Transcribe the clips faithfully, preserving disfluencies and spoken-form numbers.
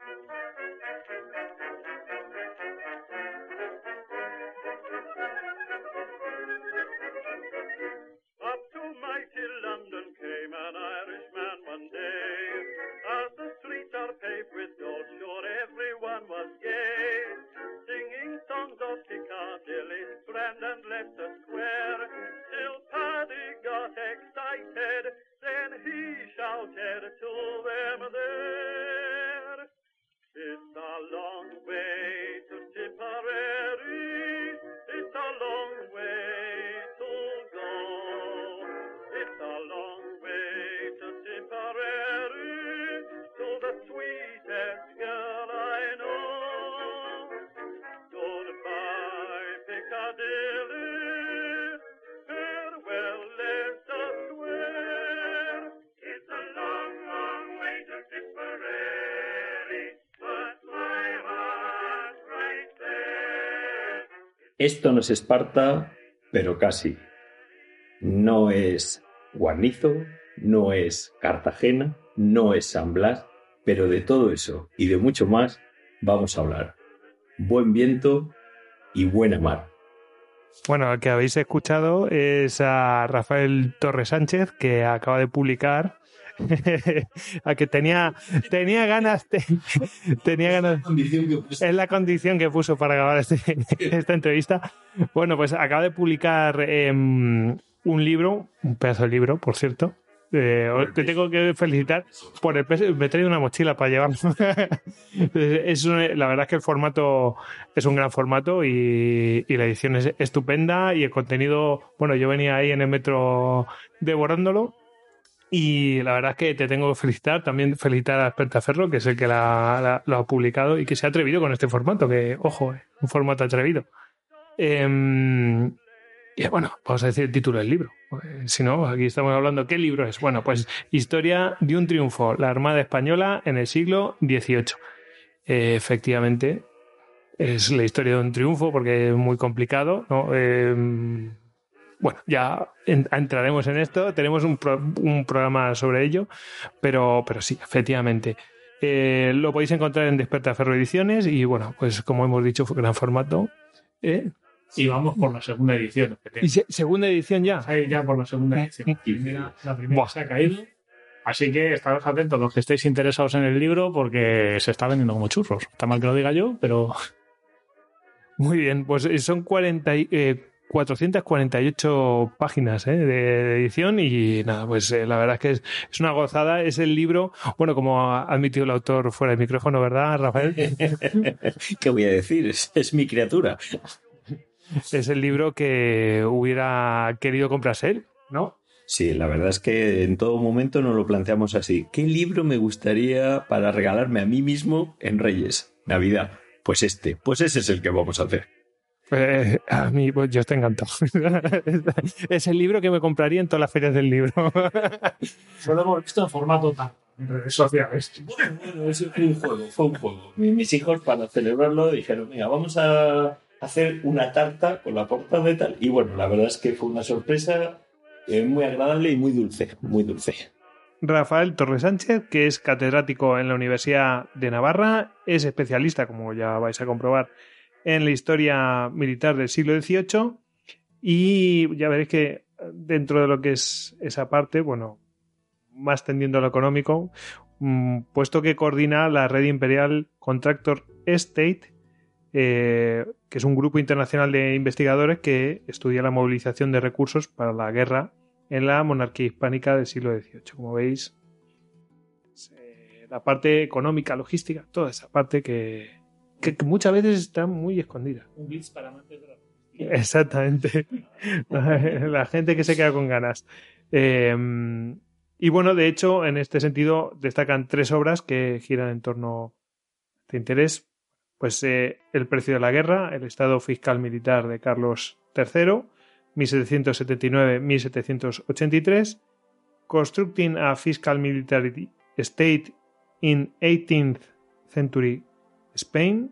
Up to mighty London came an Irishman one day. As the streets are paved with gold, sure everyone was gay. Singing songs of Piccadilly, Strand and Leicester Square. Till Paddy got excited, then he shouted to them there. It's a long way to Tipperary, it's a long way to go. It's a long way to Tipperary, to the sweetest girl I know. Goodbye, Piccadilly, farewell, Leicester Square. It's a long, long way to Tipperary, but my heart's right there. Esto no es Esparta, pero casi. No es Guarnizo, no es Cartagena, no es San Blas, pero de todo eso y de mucho más vamos a hablar. Buen viento y buena mar. Bueno, el que habéis escuchado es a Rafael Torres Sánchez, que acaba de publicar a que tenía tenía ganas te, tenía ganas es la condición que puso para acabar este, esta entrevista. Bueno, pues acaba de publicar eh, un libro, un pedazo de libro, por cierto. Eh, te tengo que felicitar por el peso. Me he traído una mochila para llevarlo. Es un, la verdad es que el formato es un gran formato y, y la edición es estupenda y el contenido, bueno, yo venía ahí en el metro devorándolo. Y la verdad es que te tengo que felicitar, también felicitar a Espertaferro, que es el que la, la, lo ha publicado y que se ha atrevido con este formato, que, ojo, eh, un formato atrevido. Eh, y bueno, vamos a decir el título del libro. Eh, si no, aquí estamos hablando, ¿qué libro es? Bueno, pues Historia de un triunfo, la Armada Española en el siglo dieciocho. Eh, efectivamente, es la historia de un triunfo porque es muy complicado, ¿no? Eh, Bueno, ya entraremos en esto, tenemos un, pro, un programa sobre ello, pero, pero sí, efectivamente. Eh, lo podéis encontrar en Despertaferro Ediciones y bueno, pues como hemos dicho, fue gran formato. ¿Eh? Y vamos por la segunda edición. ¿Y se, segunda edición ya? Sí, ya por la segunda edición. Primera, la primera Buah. Se ha caído. Así que estaros atentos los que estéis interesados en el libro porque se está vendiendo como churros. Está mal que lo diga yo, pero... Muy bien, pues son cuarenta... Eh, cuatrocientas cuarenta y ocho páginas ¿eh? de, de edición y nada, pues eh, la verdad es que es, es una gozada. Es el libro, bueno, como ha admitido el autor fuera de micrófono, ¿verdad, Rafael? ¿Qué voy a decir? Es, es mi criatura. Es el libro que hubiera querido comprarse él, ¿no? Sí, la verdad es que en todo momento nos lo planteamos así. ¿Qué libro me gustaría para regalarme a mí mismo en Reyes, Navidad? Pues este, pues ese es el que vamos a hacer. Eh, a mí, pues yo estoy encantado. Es el libro que me compraría en todas las ferias del libro. Solo hemos visto en formato tal, en redes sociales. Bueno, bueno, eso fue un juego, fue un juego. Mis hijos, para celebrarlo, dijeron, venga, vamos a hacer una tarta con la portada y tal. Y bueno, la verdad es que fue una sorpresa eh, muy agradable y muy dulce, muy dulce. Rafael Torres Sánchez, que es catedrático en la Universidad de Navarra, es especialista, como ya vais a comprobar, en la historia militar del siglo dieciocho y ya veréis que dentro de lo que es esa parte, bueno, más tendiendo a lo económico, puesto que coordina la Red Imperial Contractor Estate, eh, que es un grupo internacional de investigadores que estudia la movilización de recursos para la guerra en la monarquía hispánica del siglo dieciocho. Como veis, eh, la parte económica, logística, toda esa parte que Que, que muchas veces está muy escondida. Un blitz para amantes de la justicia. Exactamente. La gente que se queda con ganas. Eh, y bueno, de hecho, en este sentido, destacan tres obras que giran en torno a este interés. Pues eh, El precio de la guerra, el estado fiscal militar de Carlos tercero, mil setecientos setenta y nueve a mil setecientos ochenta y tres, Constructing a Fiscal Military State in eighteenth century Spain,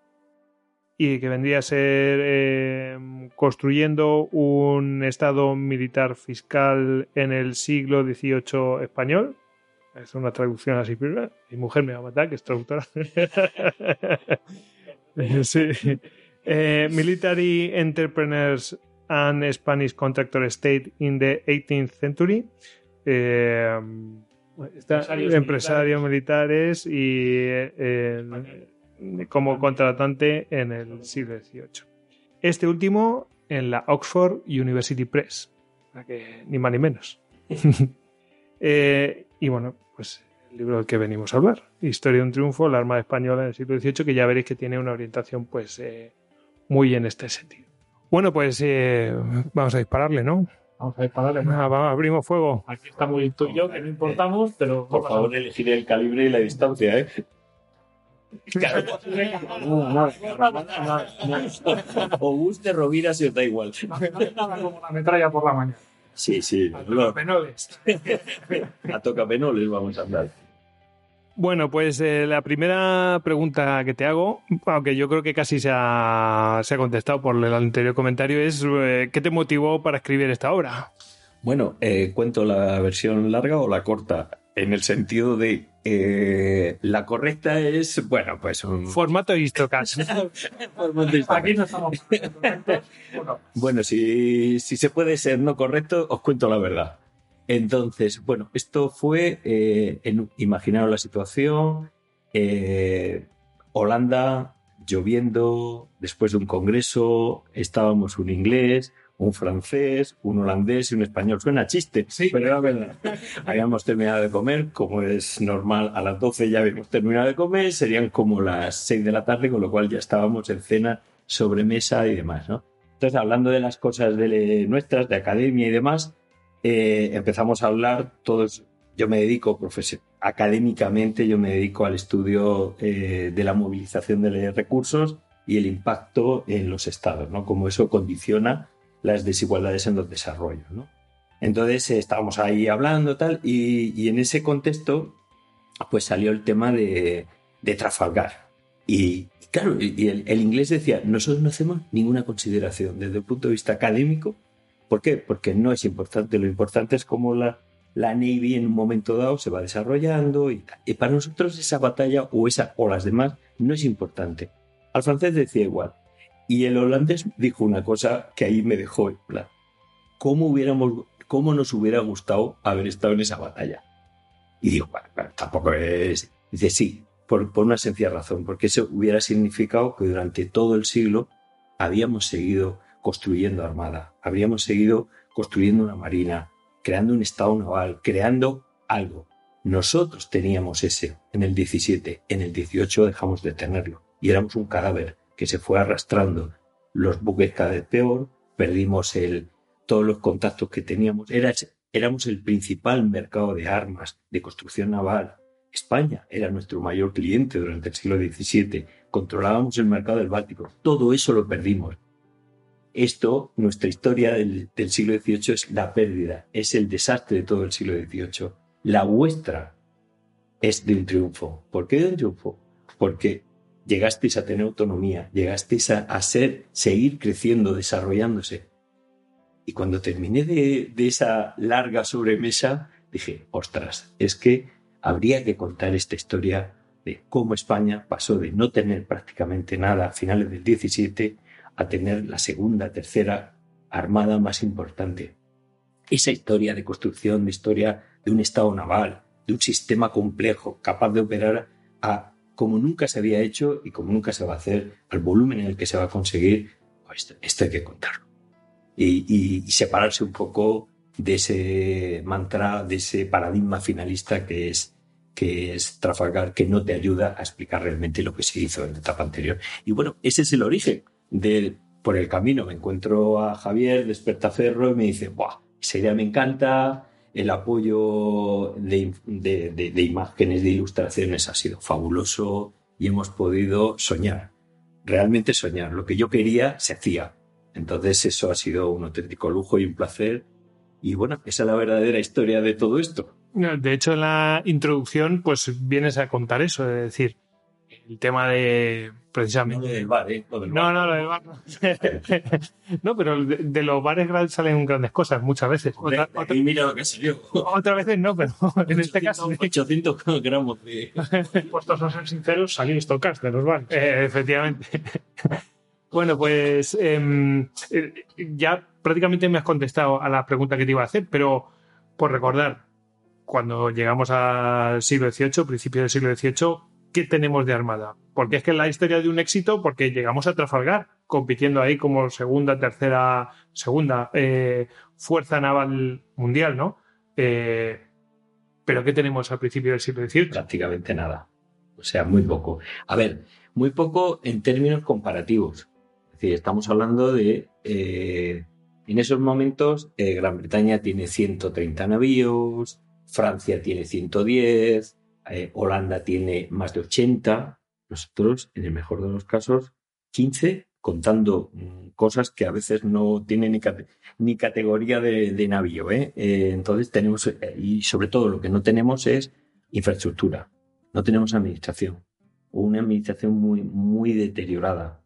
y que vendría a ser eh, construyendo un estado militar fiscal en el siglo dieciocho español, Es una traducción así, pero mi mujer me va a matar, que es traductora. Sí. Eh, Military Entrepreneurs and Spanish Contractor State in the eighteenth century. Eh, está, Empresarios empresarios militares, militares y eh, eh, como contratante en el siglo dieciocho. Este último en la Oxford University Press. Que ni más ni menos. eh, y bueno, pues el libro del que venimos a hablar, Historia de un triunfo, la Armada Española en el siglo dieciocho, que ya veréis que tiene una orientación pues eh, muy en este sentido. Bueno, pues eh, vamos a dispararle, ¿no? Vamos a dispararle. Ah, vamos, abrimos fuego. Aquí está muy tú y yo, que no importamos, pero... Por favor, elegir el calibre y la distancia, ¿eh? O guste Rovira si os da igual. No hay nada como la metralla por la mañana. Sí, sí. A tocapenoles. A tocapenoles vamos a andar. Bueno, pues eh, la primera pregunta que te hago, aunque yo creo que casi se ha, se ha contestado por el anterior comentario, es eh, ¿qué te motivó para escribir esta obra? Bueno, eh, ¿cuento la versión larga o la corta? En el sentido de eh, la correcta es, bueno, pues un... Formato Histocast. Aquí no estamos correctos. Bueno, Bueno, si, si se puede ser no correcto, os cuento la verdad. Entonces, bueno, esto fue, eh, en, imaginaros la situación, eh, Holanda, lloviendo, después de un congreso, estábamos un inglés, un francés, un holandés y un español. Suena chiste, Sí. pero era verdad. Habíamos terminado de comer, como es normal, a las doce ya habíamos terminado de comer, serían como las seis de la tarde, con lo cual ya estábamos en cena, sobremesa y demás, ¿no? Entonces, hablando de las cosas de nuestras, de academia y demás, eh, empezamos a hablar todos. Yo me dedico, profes- académicamente, yo me dedico al estudio eh, de la movilización de recursos y el impacto en los estados, ¿no? Cómo eso condiciona las desigualdades en los desarrollos, ¿no? Entonces eh, estábamos ahí hablando tal y, y en ese contexto pues salió el tema de, de Trafalgar y claro, y el, el inglés decía, nosotros no hacemos ninguna consideración desde el punto de vista académico. ¿Por qué? Porque no es importante, lo importante es cómo la, la Navy en un momento dado se va desarrollando y tal. Y para nosotros esa batalla o, esa, o las demás no es importante. Al francés decía igual. Y el holandés dijo una cosa que ahí me dejó en plan. ¿Cómo, hubiéramos, ¿Cómo nos hubiera gustado haber estado en esa batalla? Y digo, bueno, bueno, tampoco es... Dice, sí, por, por una sencilla razón, porque eso hubiera significado que durante todo el siglo habíamos seguido construyendo armada, habríamos seguido construyendo una marina, creando un estado naval, creando algo. Nosotros teníamos ese en el diecisiete, en el dieciocho dejamos de tenerlo y éramos un cadáver que se fue arrastrando, los buques cada vez peor, perdimos el, todos los contactos que teníamos, Era, éramos el principal mercado de armas, de construcción naval. España era nuestro mayor cliente durante el siglo diecisiete, controlábamos el mercado del Báltico, todo eso lo perdimos. Esto, nuestra historia del, del siglo dieciocho es la pérdida, es el desastre de todo el siglo dieciocho. La vuestra es de un triunfo. ¿Por qué de un triunfo? Porque llegasteis a tener autonomía, llegasteis a, a ser, seguir creciendo, desarrollándose. Y cuando terminé de, de esa larga sobremesa, dije, ostras, es que habría que contar esta historia de cómo España pasó de no tener prácticamente nada a finales del diecisiete a tener la segunda, tercera armada más importante. Esa historia de construcción, de historia de un estado naval, de un sistema complejo, capaz de operar a como nunca se había hecho y como nunca se va a hacer, al volumen en el que se va a conseguir, pues esto hay que contarlo. Y, y, y separarse un poco de ese mantra, de ese paradigma finalista que es, que es Trafalgar, que no te ayuda a explicar realmente lo que se hizo en la etapa anterior. Y bueno, ese es el origen. De, por el camino me encuentro a Javier de Espertaferro y me dice, ¡buah! Esa idea me encanta, el apoyo de, de, de, de imágenes, de ilustraciones ha sido fabuloso y hemos podido soñar, realmente soñar. Lo que yo quería se hacía. Entonces eso ha sido un auténtico lujo y un placer. Y bueno, esa es la verdadera historia de todo esto. De hecho, en la introducción, pues vienes a contar eso, es decir, el tema de precisamente No del bar, ¿eh? Lo del no bar. no lo del bar no, no pero de, de los bares grandes salen grandes cosas muchas veces. Hombre, Otra, otra, y mira lo que salió. otras veces no, pero en este caso sí. ochocientos gramos de... Puestos a ser sinceros, salí estocas de los bares. Eh, efectivamente. Bueno, pues eh, eh, ya prácticamente me has contestado a la pregunta que te iba a hacer, pero por recordar, cuando llegamos al siglo dieciocho, principio del siglo dieciocho, ¿qué tenemos de armada? Porque es que es la historia de un éxito, porque llegamos a Trafalgar, compitiendo ahí como segunda, tercera, segunda eh, fuerza naval mundial, ¿no? Eh, pero ¿qué tenemos al principio del siglo dieciocho? Prácticamente nada. O sea, muy poco. A ver, muy poco en términos comparativos. Es decir, estamos hablando de... Eh, en esos momentos, eh, Gran Bretaña tiene ciento treinta navíos, Francia tiene ciento diez, eh, Holanda tiene más de ochenta. Nosotros, en el mejor de los casos, quince, contando mm, cosas que a veces no tienen ni, cate- ni categoría de, de navío, ¿eh? Eh, entonces tenemos, eh, y sobre todo lo que no tenemos es infraestructura. No tenemos administración. O una administración muy, muy deteriorada.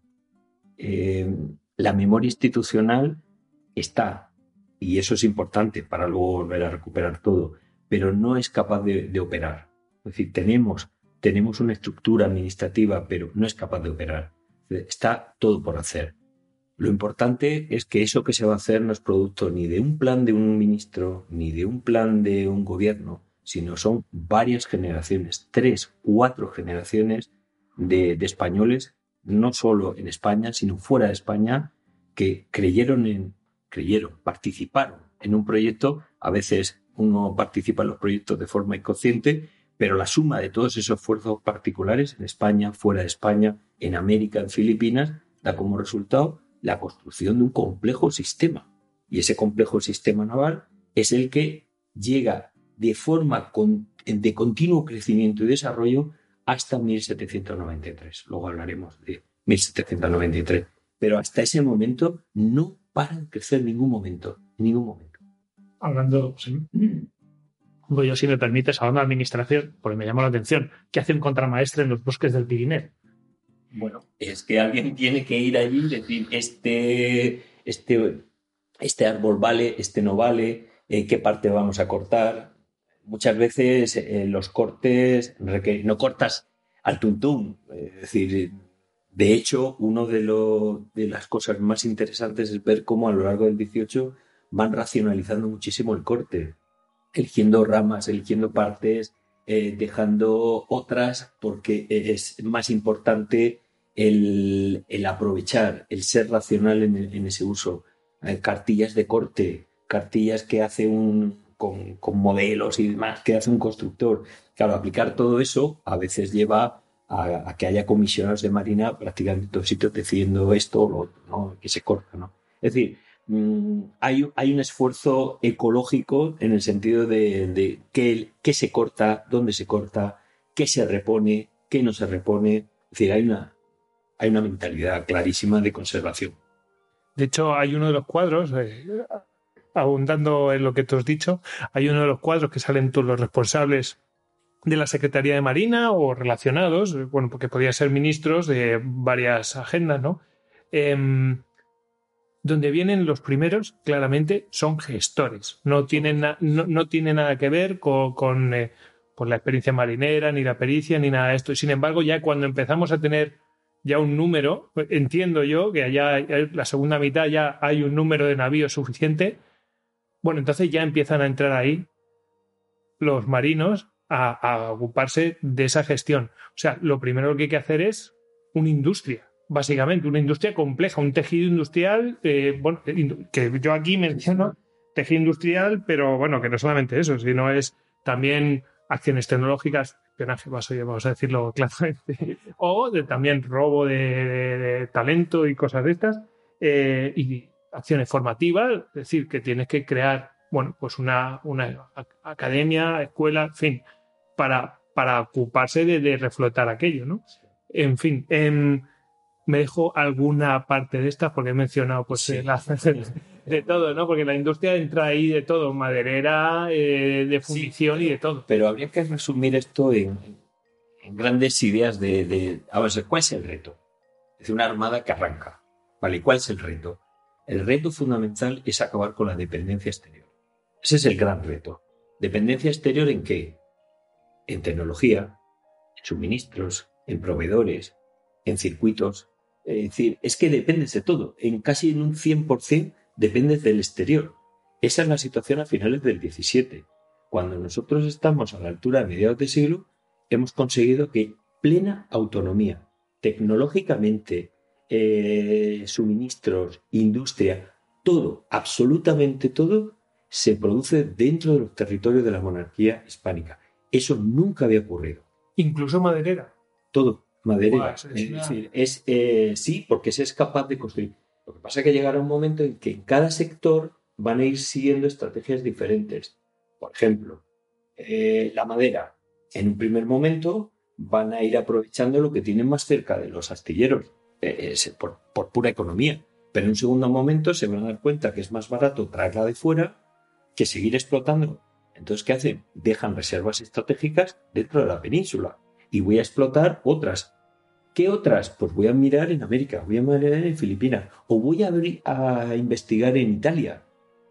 Eh, la memoria institucional está, y eso es importante para luego volver a recuperar todo, pero no es capaz de, de operar. Es decir, tenemos, tenemos una estructura administrativa, pero no es capaz de operar. Está todo por hacer. Lo importante es que eso que se va a hacer no es producto ni de un plan de un ministro, ni de un plan de un gobierno, sino son varias generaciones, tres, cuatro generaciones de, de españoles, no solo en España, sino fuera de España, que creyeron en, creyeron, participaron en un proyecto. A veces uno participa en los proyectos de forma inconsciente, pero la suma de todos esos esfuerzos particulares en España, fuera de España, en América, en Filipinas, da como resultado la construcción de un complejo sistema. Y ese complejo sistema naval es el que llega de forma con, de continuo crecimiento y desarrollo hasta mil setecientos noventa y tres. Luego hablaremos de mil setecientos noventa y tres. Pero hasta ese momento no para de crecer en ningún momento. En ningún momento. Hablando, sí. Pues yo, si me permites, hablando de administración, porque me llamó la atención, ¿qué hace un contramaestre en los bosques del Pirineo? Bueno, es que alguien tiene que ir allí y decir, este, este, este árbol vale, este no vale, eh, qué parte vamos a cortar. Muchas veces eh, los cortes, no cortas al tuntún. Es decir, de hecho, una de, lo, de las cosas más interesantes es ver cómo a lo largo del dieciocho van racionalizando muchísimo el corte, eligiendo ramas, eligiendo partes, Eh, dejando otras porque es más importante el, el aprovechar, el ser racional en, en ese uso. Eh, cartillas de corte, cartillas que hace un con, con modelos y demás que hace un constructor. Claro, aplicar todo eso a veces lleva a, a que haya comisionados de marina prácticamente en todos sitios decidiendo esto o lo otro, ¿no? Que se corta, ¿no? Es decir, Hay, hay un esfuerzo ecológico en el sentido de, de qué, qué se corta, dónde se corta, qué se repone, qué no se repone. Es decir, hay una, hay una mentalidad clarísima de conservación. De hecho, hay uno de los cuadros, eh, abundando en lo que tú has dicho, hay uno de los cuadros que salen todos los responsables de la Secretaría de Marina o relacionados, bueno, porque podían ser ministros de varias agendas, ¿no? Eh, donde vienen los primeros, claramente, son gestores. No tienen, na, no, no tiene nada que ver con, con eh, pues la experiencia marinera, ni la pericia, ni nada de esto. Y sin embargo, ya cuando empezamos a tener ya un número, entiendo yo que allá la segunda mitad ya hay un número de navíos suficiente, bueno, entonces ya empiezan a entrar ahí los marinos a, a ocuparse de esa gestión. O sea, lo primero que hay que hacer es una industria. Básicamente, una industria compleja, un tejido industrial, eh, bueno, que yo aquí menciono tejido industrial, pero bueno, que no solamente eso, sino es también acciones tecnológicas, espionaje, vamos a decirlo claramente, o de, también robo de, de, de talento y cosas de estas, eh, y acciones formativas, es decir, que tienes que crear, bueno, pues una, una academia, escuela, en fin, para, para ocuparse de, de reflotar aquello, ¿no? En fin, en... me dejo alguna parte de estas porque he mencionado pues sí. la, de todo, ¿no? Porque la industria entra ahí de todo, maderera, eh, de fundición sí, pero, y de todo. Pero habría que resumir esto en, grandes ideas de, de... A ver, ¿cuál es el reto? Es decir, una armada que arranca. ¿Vale? ¿Cuál es el reto? El reto fundamental es acabar con la dependencia exterior. Ese es el gran reto. ¿Dependencia exterior en qué? En tecnología, en suministros, en proveedores, en circuitos. Es decir, es que dependes de todo. En casi en un cien por ciento dependes del exterior. Esa es la situación a finales del diecisiete. Cuando nosotros estamos a la altura de mediados de siglo, hemos conseguido que plena autonomía, tecnológicamente, eh, suministros, industria, todo, absolutamente todo, se produce dentro de los territorios de la monarquía hispánica. Eso nunca había ocurrido. Incluso maderera. Todo, maderera. Buah, es, es, es decir, es, eh, sí, porque se es capaz de construir. Lo que pasa es que llegará un momento en que en cada sector van a ir siguiendo estrategias diferentes. Por ejemplo, eh, la madera. En un primer momento van a ir aprovechando lo que tienen más cerca de los astilleros, eh, es por, por pura economía. Pero en un segundo momento se van a dar cuenta que es más barato traerla de fuera que seguir explotando. Entonces, ¿qué hacen? Dejan reservas estratégicas dentro de la península y voy a explotar otras. ¿Qué otras? Pues voy a mirar en América, voy a mirar en Filipinas o voy a, abrir, a investigar en Italia,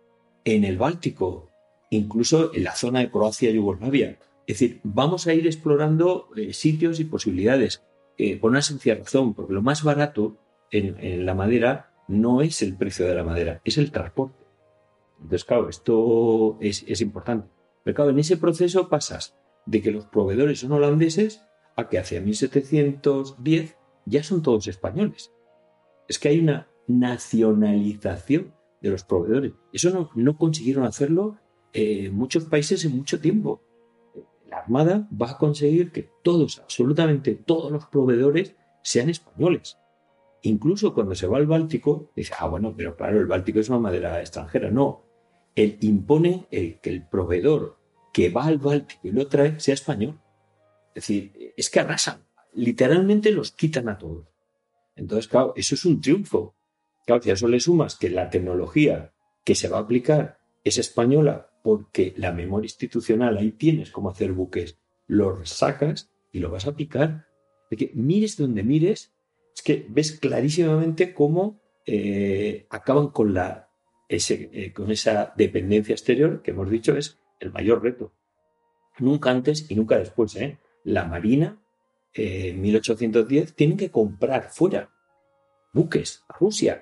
en el Báltico, incluso en la zona de Croacia y Yugoslavia. Es decir, vamos a ir explorando eh, sitios y posibilidades eh, por una sencilla razón, porque lo más barato en, en la madera no es el precio de la madera, es el transporte. Entonces, claro, esto es, es importante. Pero claro, en ese proceso pasas de que los proveedores son holandeses a que hacia mil setecientos diez ya son todos españoles. Es que hay una nacionalización de los proveedores. Eso no, no consiguieron hacerlo eh, muchos países en mucho tiempo. La Armada va a conseguir que todos, absolutamente todos los proveedores sean españoles. Incluso cuando se va al Báltico, dice, ah, bueno, pero claro, el Báltico es una madera extranjera. No, él impone el, que el proveedor que va al Báltico y lo trae sea español. Es decir, es que arrasan. Literalmente los quitan a todos. Entonces, claro, eso es un triunfo. Claro, si a eso le sumas que la tecnología que se va a aplicar es española porque la memoria institucional, ahí tienes cómo hacer buques, los sacas y lo vas a aplicar. Es que mires donde mires, es que ves clarísimamente cómo eh, acaban con, la, ese, eh, con esa dependencia exterior que hemos dicho es el mayor reto. Nunca antes y nunca después, ¿eh? La Marina, en eh, mil ochocientos diez, tienen que comprar fuera buques a Rusia,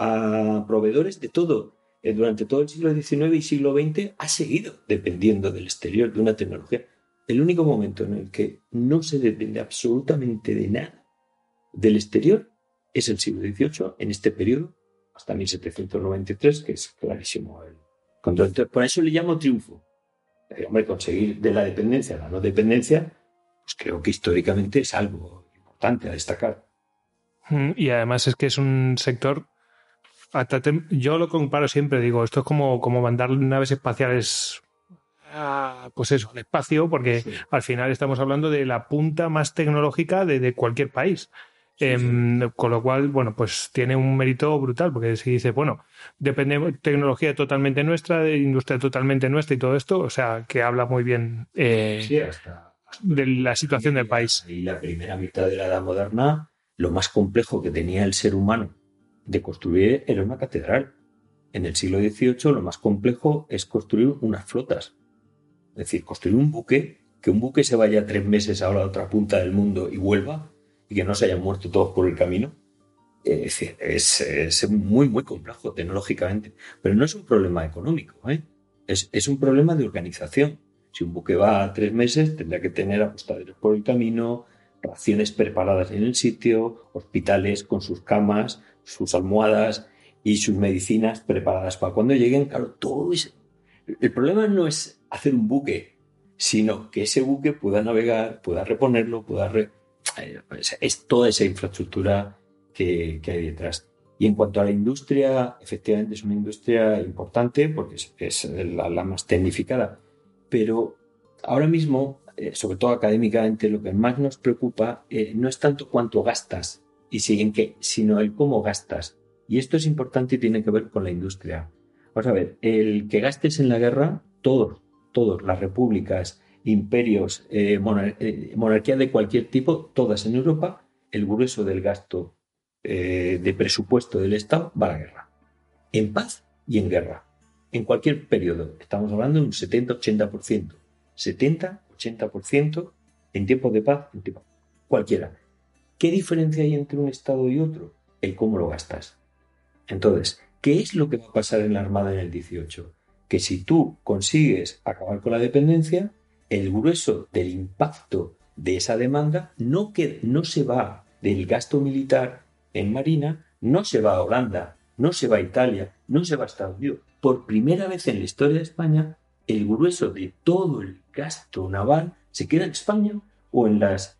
a proveedores de todo. Eh, durante todo el siglo diecinueve y siglo veinte ha seguido dependiendo del exterior, de una tecnología. El único momento en el que no se depende absolutamente de nada del exterior es el siglo dieciocho, en este periodo, hasta mil setecientos noventa y tres, que es clarísimo el control. Entonces, por eso le llamo triunfo. Eh, hombre, conseguir de la dependencia a la no dependencia, pues creo que históricamente es algo importante a destacar. Y además es que es un sector... Yo lo comparo siempre, digo, esto es como, como mandar naves espaciales a, pues eso, al espacio, porque sí. Al final estamos hablando de la punta más tecnológica de, de cualquier país. Sí, eh, sí. Con lo cual, bueno, pues tiene un mérito brutal, porque si dice, bueno, depende de tecnología totalmente nuestra, de industria totalmente nuestra y todo esto, o sea, que habla muy bien eh, sí, hasta, hasta de la situación y, del país. Y la primera mitad de la Edad Moderna, lo más complejo que tenía el ser humano de construir era una catedral. En el siglo dieciocho lo más complejo es construir unas flotas. Es decir, construir un buque, que un buque se vaya tres meses a la otra punta del mundo y vuelva, y que no se hayan muerto todos por el camino. Es decir, es, es muy, muy complejo tecnológicamente. Pero no es un problema económico, ¿eh? Es, es un problema de organización. Si un buque va a tres meses, tendrá que tener apostaderos por el camino, raciones preparadas en el sitio, hospitales con sus camas, sus almohadas y sus medicinas preparadas para cuando lleguen. Claro, todo es... El problema no es hacer un buque, sino que ese buque pueda navegar, pueda reponerlo, pueda... Re... Es toda esa infraestructura que, que hay detrás. Y en cuanto a la industria, efectivamente es una industria importante porque es, es la, la más tecnificada. Pero ahora mismo, eh, sobre todo académicamente, lo que más nos preocupa eh, no es tanto cuánto gastas y siguen qué, sino el cómo gastas. Y esto es importante y tiene que ver con la industria. Vamos a ver, el que gastes en la guerra, todos, todos, las repúblicas, imperios, eh, monar- eh, monarquía de cualquier tipo, todas en Europa, el grueso del gasto eh, de presupuesto del Estado va a la guerra. En paz y en guerra. En cualquier periodo. Estamos hablando de un setenta a ochenta por ciento. setenta a ochenta por ciento en tiempos de paz, en tiempos. Cualquiera. ¿Qué diferencia hay entre un Estado y otro? El cómo lo gastas. Entonces, ¿qué es lo que va a pasar en la Armada en el dieciocho? Que si tú consigues acabar con la dependencia, el grueso del impacto de esa demanda no, que, no se va del gasto militar en Marina, no se va a Holanda, no se va a Italia, no se va a Estados Unidos. Por primera vez en la historia de España, el grueso de todo el gasto naval se queda en España o en, las,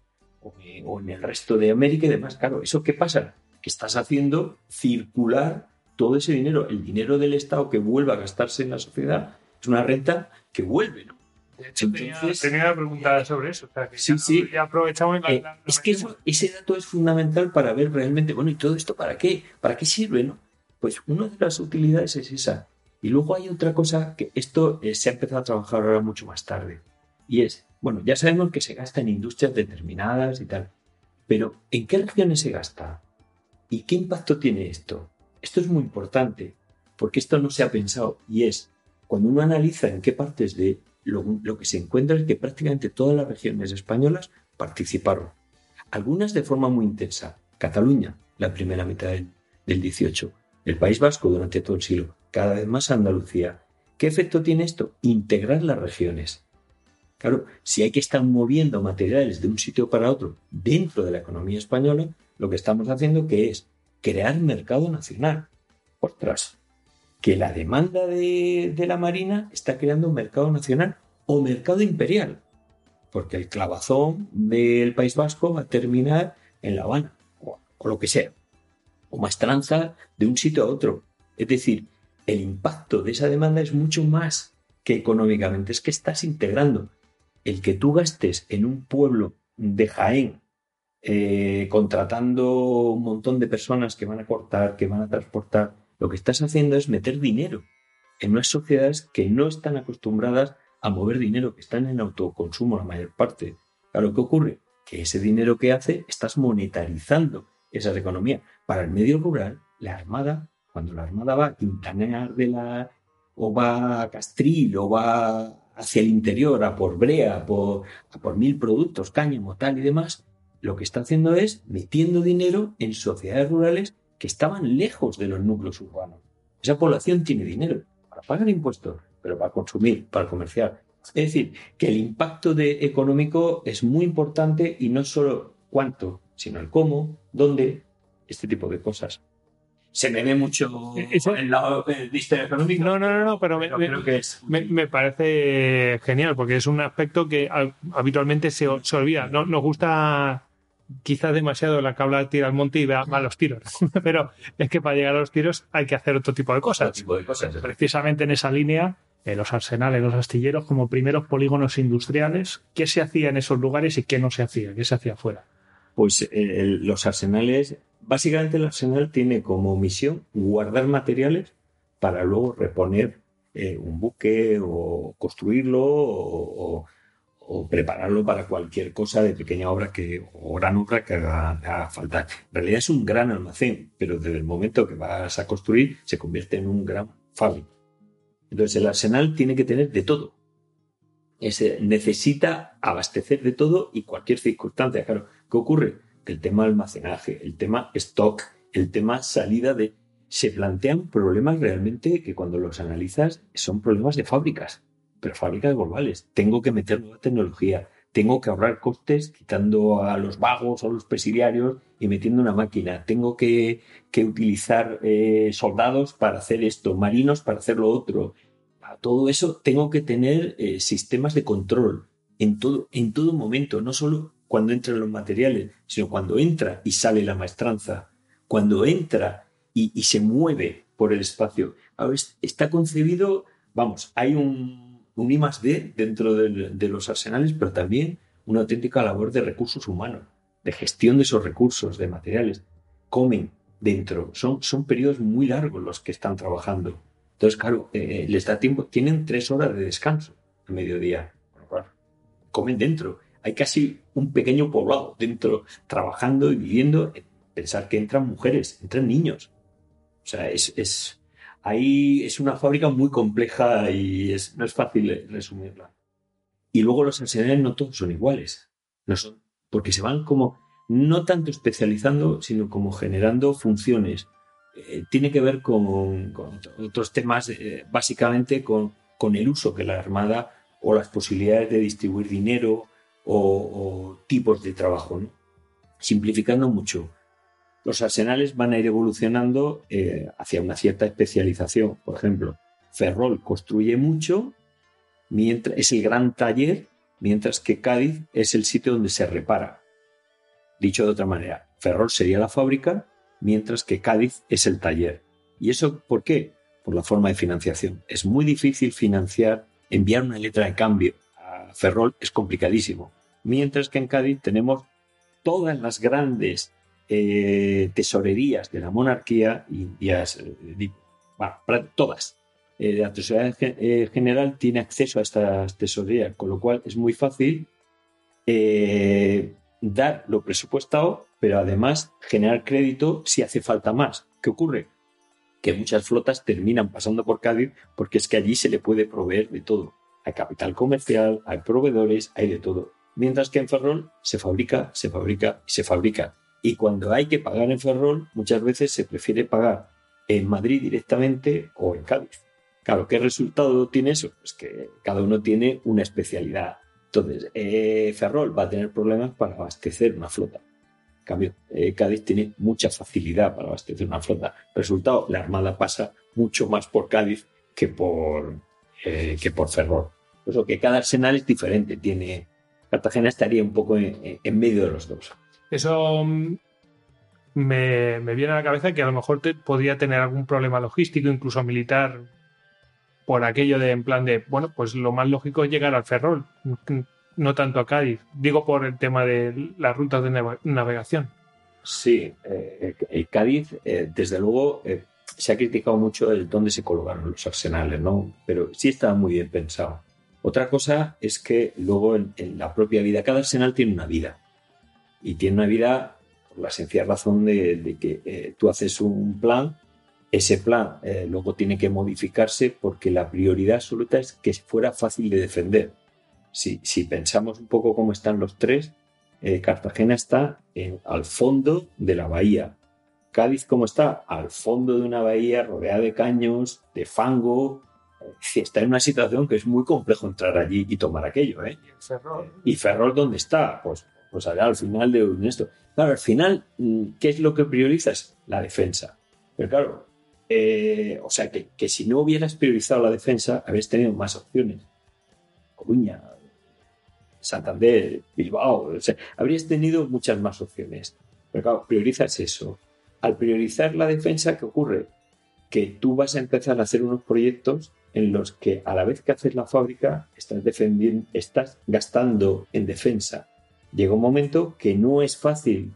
o en el resto de América y demás. Claro, ¿eso qué pasa? Que estás haciendo circular todo ese dinero. El dinero del Estado que vuelva a gastarse en la sociedad es una renta que vuelve, ¿no? De hecho, Entonces, tenía, tenía preguntas sobre eso. O sea, que sí, ya, sí. ya aprovechamos. La, eh, la, la es que eso, ese dato es fundamental para ver realmente, bueno, ¿y todo esto para qué? ¿Para qué sirve, no? Pues una de las utilidades es esa. Y luego hay otra cosa que esto eh, se ha empezado a trabajar ahora mucho más tarde. Y es, bueno, ya sabemos que se gasta en industrias determinadas y tal. Pero ¿en qué regiones se gasta? ¿Y qué impacto tiene esto? Esto es muy importante, porque esto no se ha pensado. Y es, cuando uno analiza en qué partes de lo, lo que se encuentra es que prácticamente todas las regiones españolas participaron. Algunas de forma muy intensa. Cataluña, la primera mitad del, del dieciocho. El País Vasco durante todo el siglo. Cada vez más Andalucía. ¿Qué efecto tiene esto? Integrar las regiones. Claro, si hay que estar moviendo materiales de un sitio para otro dentro de la economía española, lo que estamos haciendo que es crear mercado nacional. Ostras, que la demanda de, de la Marina está creando un mercado nacional o mercado imperial, porque el clavazón del País Vasco va a terminar en La Habana, o, o lo que sea, o maestranza de un sitio a otro. Es decir, el impacto de esa demanda es mucho más que económicamente, es que estás integrando. El que tú gastes en un pueblo de Jaén eh, contratando un montón de personas que van a cortar, que van a transportar, lo que estás haciendo es meter dinero en unas sociedades que no están acostumbradas a mover dinero, que están en autoconsumo la mayor parte. Claro, ¿qué ocurre? Que ese dinero que hace, estás monetarizando esas economías. Para el medio rural, la Armada, cuando la Armada va a Quintanar de la... o va a Castril, o va hacia el interior, a por brea, a por, a por mil productos, cáñamo, tal y demás, lo que está haciendo es metiendo dinero en sociedades rurales que estaban lejos de los núcleos urbanos. Esa población tiene dinero para pagar impuestos, pero para consumir, para comerciar. Es decir, que el impacto de económico es muy importante y no solo cuánto, sino el cómo, dónde, este tipo de cosas. Se me ve mucho Eso, el lado de historia económica. No, no, no, no, pero, pero me, creo que es... me, me parece genial, porque es un aspecto que habitualmente se, se olvida. No, nos gusta quizás demasiado la que habla de tira al monte y va a los tiros, pero es que para llegar a los tiros hay que hacer otro tipo de cosas. Otro tipo de cosas. Precisamente en esa línea, eh, los arsenales, los astilleros, como primeros polígonos industriales, ¿qué se hacía en esos lugares y qué no se hacía? ¿Qué se hacía afuera? Pues eh, los arsenales, básicamente el arsenal tiene como misión guardar materiales para luego reponer eh, un buque o construirlo o, o, o prepararlo para cualquier cosa de pequeña obra que, o gran obra que haga, haga falta. En realidad es un gran almacén, pero desde el momento que vas a construir se convierte en un gran fábrica. Entonces el arsenal tiene que tener de todo. Ese, necesita abastecer de todo y cualquier circunstancia. Claro, ¿qué ocurre? Que el tema almacenaje, el tema stock, el tema salida de... Se plantean problemas realmente que cuando los analizas son problemas de fábricas, pero fábricas globales. Tengo que meter nueva tecnología, tengo que ahorrar costes quitando a los vagos o los presidiarios y metiendo una máquina. Tengo que, que utilizar eh, soldados para hacer esto, marinos para hacer lo otro. Para todo eso tengo que tener eh, sistemas de control en todo, en todo momento, no solo cuando entran los materiales, sino cuando entra y sale la maestranza, cuando entra y, y se mueve por el espacio. Ahora, está concebido, vamos, hay un, un I más D dentro de, de los arsenales, pero también una auténtica labor de recursos humanos, de gestión de esos recursos, de materiales. Comen dentro, son, son periodos muy largos los que están trabajando. Entonces, claro, eh, les da tiempo, tienen tres horas de descanso a mediodía. Bueno, claro, comen dentro. Hay casi un pequeño poblado dentro, trabajando y viviendo. Pensar que entran mujeres, entran niños. O sea, es, es, ahí es una fábrica muy compleja y es, no es fácil resumirla. Y luego los arsenales no todos son iguales. No son, porque se van como, no tanto especializando, sino como generando funciones. Eh, tiene que ver con, con otros temas, eh, básicamente con, con el uso que la Armada o las posibilidades de distribuir dinero o, o tipos de trabajo, ¿no? Simplificando mucho. Los arsenales van a ir evolucionando eh, hacia una cierta especialización. Por ejemplo, Ferrol construye mucho, mientras, es el gran taller, mientras que Cádiz es el sitio donde se repara. Dicho de otra manera, Ferrol sería la fábrica, mientras que Cádiz es el taller. ¿Y eso por qué? Por la forma de financiación. Es muy difícil financiar, enviar una letra de cambio a Ferrol es complicadísimo. Mientras que en Cádiz tenemos todas las grandes Eh, tesorerías de la monarquía indias, eh, bueno, todas. Eh, la tesorería eh, general tiene acceso a estas tesorerías, con lo cual es muy fácil eh, dar lo presupuestado, pero además generar crédito si hace falta más. ¿Qué ocurre? Que muchas flotas terminan pasando por Cádiz porque es que allí se le puede proveer de todo. Hay capital comercial, hay proveedores, hay de todo. Mientras que en Ferrol se fabrica, se fabrica y se fabrica. Y cuando hay que pagar en Ferrol, muchas veces se prefiere pagar en Madrid directamente o en Cádiz. Claro, ¿qué resultado tiene eso? Pues que cada uno tiene una especialidad. Entonces, eh, Ferrol va a tener problemas para abastecer una flota. En cambio, eh, Cádiz tiene mucha facilidad para abastecer una flota. Resultado, la Armada pasa mucho más por Cádiz que por, eh, que por Ferrol. Por eso que cada arsenal es diferente. Tiene, Cartagena estaría un poco en, en medio de los dos. Eso me, me viene a la cabeza que a lo mejor te, podría tener algún problema logístico, incluso militar, por aquello de en plan de, bueno, pues lo más lógico es llegar al Ferrol, no tanto a Cádiz. Digo por el tema de las rutas de nav- navegación. Sí, eh, el Cádiz, eh, desde luego, eh, se ha criticado mucho el dónde se colocaron los arsenales, ¿no? Pero sí estaba muy bien pensado. Otra cosa es que luego en, en la propia vida, cada arsenal tiene una vida. Y tiene una vida por la sencilla razón de, de que eh, tú haces un plan, ese plan eh, luego tiene que modificarse porque la prioridad absoluta es que fuera fácil de defender. Si, si pensamos un poco cómo están los tres, eh, Cartagena está en, al fondo de la bahía. Cádiz, ¿cómo está? Al fondo de una bahía rodeada de caños, de fango. Eh, está en una situación que es muy complejo entrar allí y tomar aquello, ¿eh? Ferrol. ¿Y Ferrol dónde está? Pues Pues allá al final de esto. Claro, al final, ¿qué es lo que priorizas? La defensa. Pero claro, eh, o sea, que, que si no hubieras priorizado la defensa, habrías tenido más opciones. Coruña, Santander, Bilbao, o sea, habrías tenido muchas más opciones. Pero claro, priorizas eso. Al priorizar la defensa, ¿qué ocurre? Que tú vas a empezar a hacer unos proyectos en los que a la vez que haces la fábrica, estás defendiendo, estás gastando en defensa. Llega un momento que no es fácil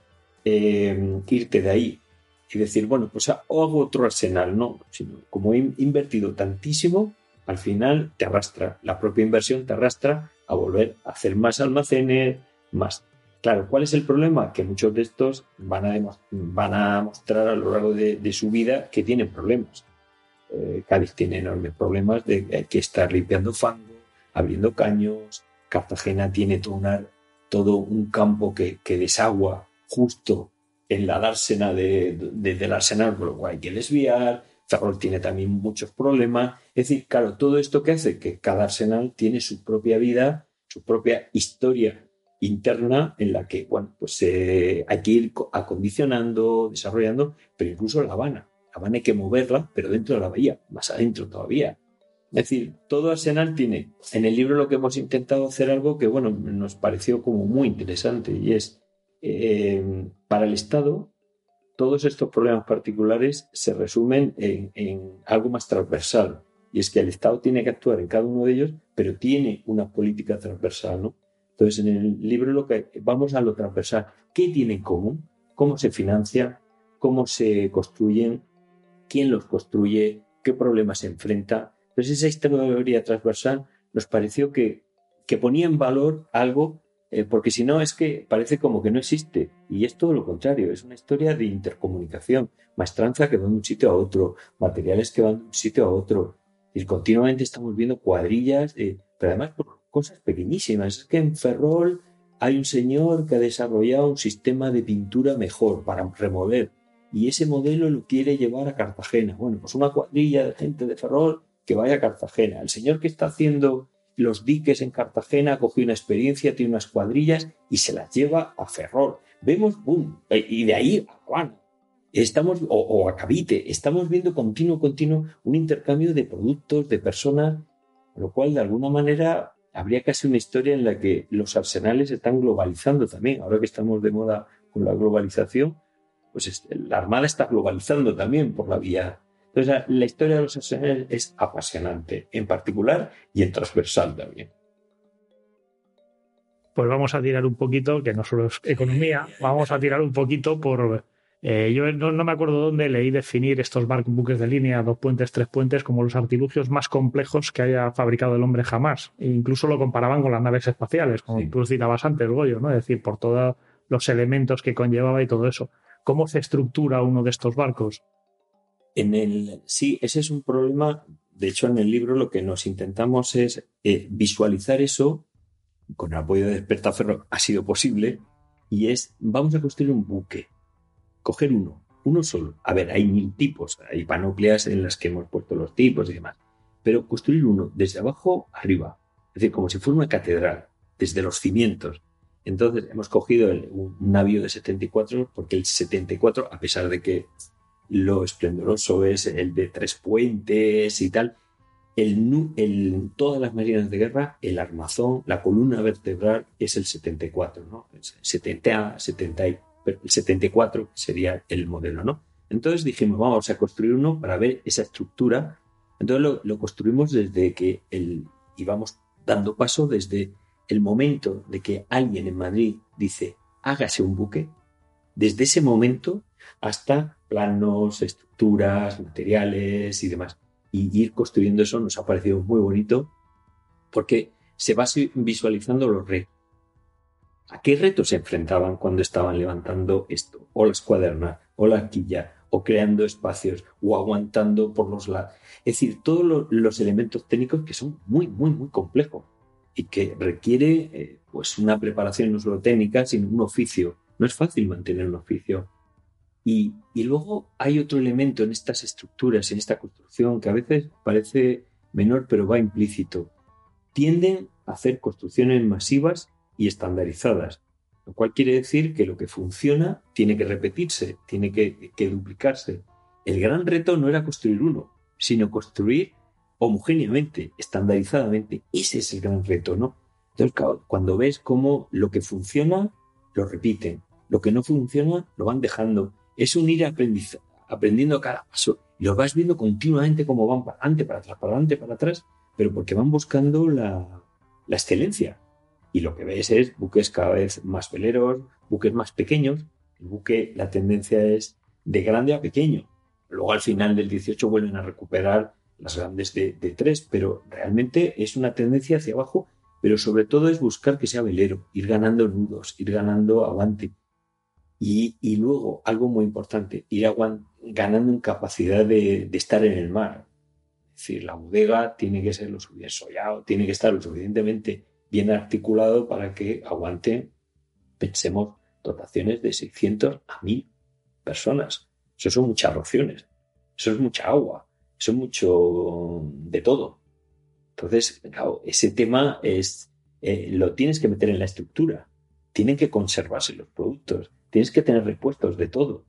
eh, irte de ahí y decir, bueno, pues hago otro arsenal, no, sino como he invertido tantísimo, al final te arrastra, la propia inversión te arrastra a volver a hacer más almacenes, más. Claro, ¿cuál es el problema? Que muchos de estos van a, demo- van a mostrar a lo largo de, de su vida que tienen problemas. Eh, Cádiz tiene enormes problemas de que hay que estar limpiando fango, abriendo caños. Cartagena tiene todo, una, todo un campo que, que desagua justo en la dársena de, de, del arsenal, por lo cual hay que desviar. Ferrol tiene también muchos problemas. Es decir, claro, todo esto que hace que cada arsenal tiene su propia vida, su propia historia interna en la que, bueno, pues eh, hay que ir acondicionando, desarrollando, pero incluso La Habana. La Habana hay que moverla, pero dentro de la bahía, más adentro todavía. Es decir, todo arsenal tiene. En el libro lo que hemos intentado hacer algo que, bueno, nos pareció como muy interesante y es, eh, para el Estado, todos estos problemas particulares se resumen en, en algo más transversal. Y es que el Estado tiene que actuar en cada uno de ellos, pero tiene una política transversal, ¿no? Entonces, en el libro lo que vamos a lo transversal. ¿Qué tiene en común? ¿Cómo se financia? ¿Cómo se construyen? ¿Quién los construye? ¿Qué problemas se enfrenta? Entonces, esa historia transversal nos pareció que que ponía en valor algo, eh, porque si no es que parece como que no existe, y es todo lo contrario, es una historia de intercomunicación, maestranza que va de un sitio a otro, materiales que van de un sitio a otro, y continuamente estamos viendo cuadrillas, eh, pero además por cosas pequeñísimas. Es que en Ferrol hay un señor que ha desarrollado un sistema de pintura mejor para remover, y ese modelo lo quiere llevar a Cartagena. Bueno, pues una cuadrilla de gente de Ferrol que vaya a Cartagena. El señor que está haciendo los diques en Cartagena ha cogido una experiencia, tiene unas cuadrillas y se las lleva a Ferrol. Vemos, boom, y de ahí a Juan. Estamos, o, o a Cavite. Estamos viendo continuo, continuo un intercambio de productos, de personas, lo cual de alguna manera habría casi una historia en la que los arsenales están globalizando también. Ahora que estamos de moda con la globalización, pues la Armada está globalizando también por la vía. Entonces la, la historia de los arsenales es apasionante, en particular y en transversal también. Pues vamos a tirar un poquito, que no solo es economía, vamos a tirar un poquito por... Eh, yo no, no me acuerdo dónde leí definir estos barcos, buques de línea, dos puentes, tres puentes, como los artilugios más complejos que haya fabricado el hombre jamás. E incluso lo comparaban con las naves espaciales, como sí. Tú citabas antes, Goyo, ¿no? Es decir, por todos los elementos que conllevaba y todo eso. ¿Cómo se estructura uno de estos barcos? En el, sí, ese es un problema. De hecho, en el libro lo que nos intentamos es eh, visualizar eso, con el apoyo de Despertaferro ha sido posible, y es, vamos a construir un buque. Coger uno, uno solo. A ver, hay mil tipos, hay panoplias en las que hemos puesto los tipos y demás. Pero construir uno desde abajo arriba, es decir, como si fuera una catedral, desde los cimientos. Entonces hemos cogido el, un navío de setenta y cuatro, porque el setenta y cuatro, a pesar de que lo esplendoroso es el de tres puentes y tal, el, el, en todas las marinas de guerra, el armazón, la columna vertebral es el setenta y cuatro, ¿no? setenta, setenta y el setenta y cuatro sería el modelo, ¿no? Entonces dijimos, vamos a construir uno para ver esa estructura. Entonces lo, lo construimos desde que el, íbamos dando paso desde el momento de que alguien en Madrid dice, hágase un buque, desde ese momento hasta planos, estructuras, materiales y demás. Y ir construyendo eso nos ha parecido muy bonito porque se va visualizando los retos. ¿A qué retos se enfrentaban cuando estaban levantando esto? O las cuadernas, o la quilla, o creando espacios, o aguantando por los lados. Es decir, todos los, los elementos técnicos que son muy, muy, muy complejos y que requiere eh, pues una preparación no solo técnica, sino un oficio. No es fácil mantener un oficio. Y, y luego hay otro elemento en estas estructuras, en esta construcción, que a veces parece menor, pero va implícito. Tienden a hacer construcciones masivas y estandarizadas, lo cual quiere decir que lo que funciona tiene que repetirse, tiene que, que duplicarse. El gran reto no era construir uno, sino construir homogéneamente, estandarizadamente. Ese es el gran reto, ¿no? Entonces, claro, cuando ves cómo lo que funciona, lo repiten, lo que no funciona, lo van dejando. Es un ir aprendiz- aprendiendo a cada paso, y lo vas viendo continuamente cómo van para adelante, para atrás, para adelante, para atrás, pero porque van buscando la, la excelencia. Y lo que ves es buques cada vez más veleros, buques más pequeños. El buque, la tendencia es de grande a pequeño. Luego al final del dieciocho vuelven a recuperar las grandes de, de tres, pero realmente es una tendencia hacia abajo, pero sobre todo es buscar que sea velero, ir ganando nudos, ir ganando aguante. Y, y luego, algo muy importante, ir aguant- ganando en capacidad de, de estar en el mar. Es decir, la bodega tiene que ser lo suficiente sollado, tiene que estar lo suficientemente bien articulado para que aguante, pensemos, dotaciones de seiscientos a mil personas. Eso son muchas raciones, eso es mucha agua, eso es mucho de todo. Entonces, claro, ese tema es, eh, lo tienes que meter en la estructura. Tienen que conservarse los productos, tienes que tener repuestos de todo.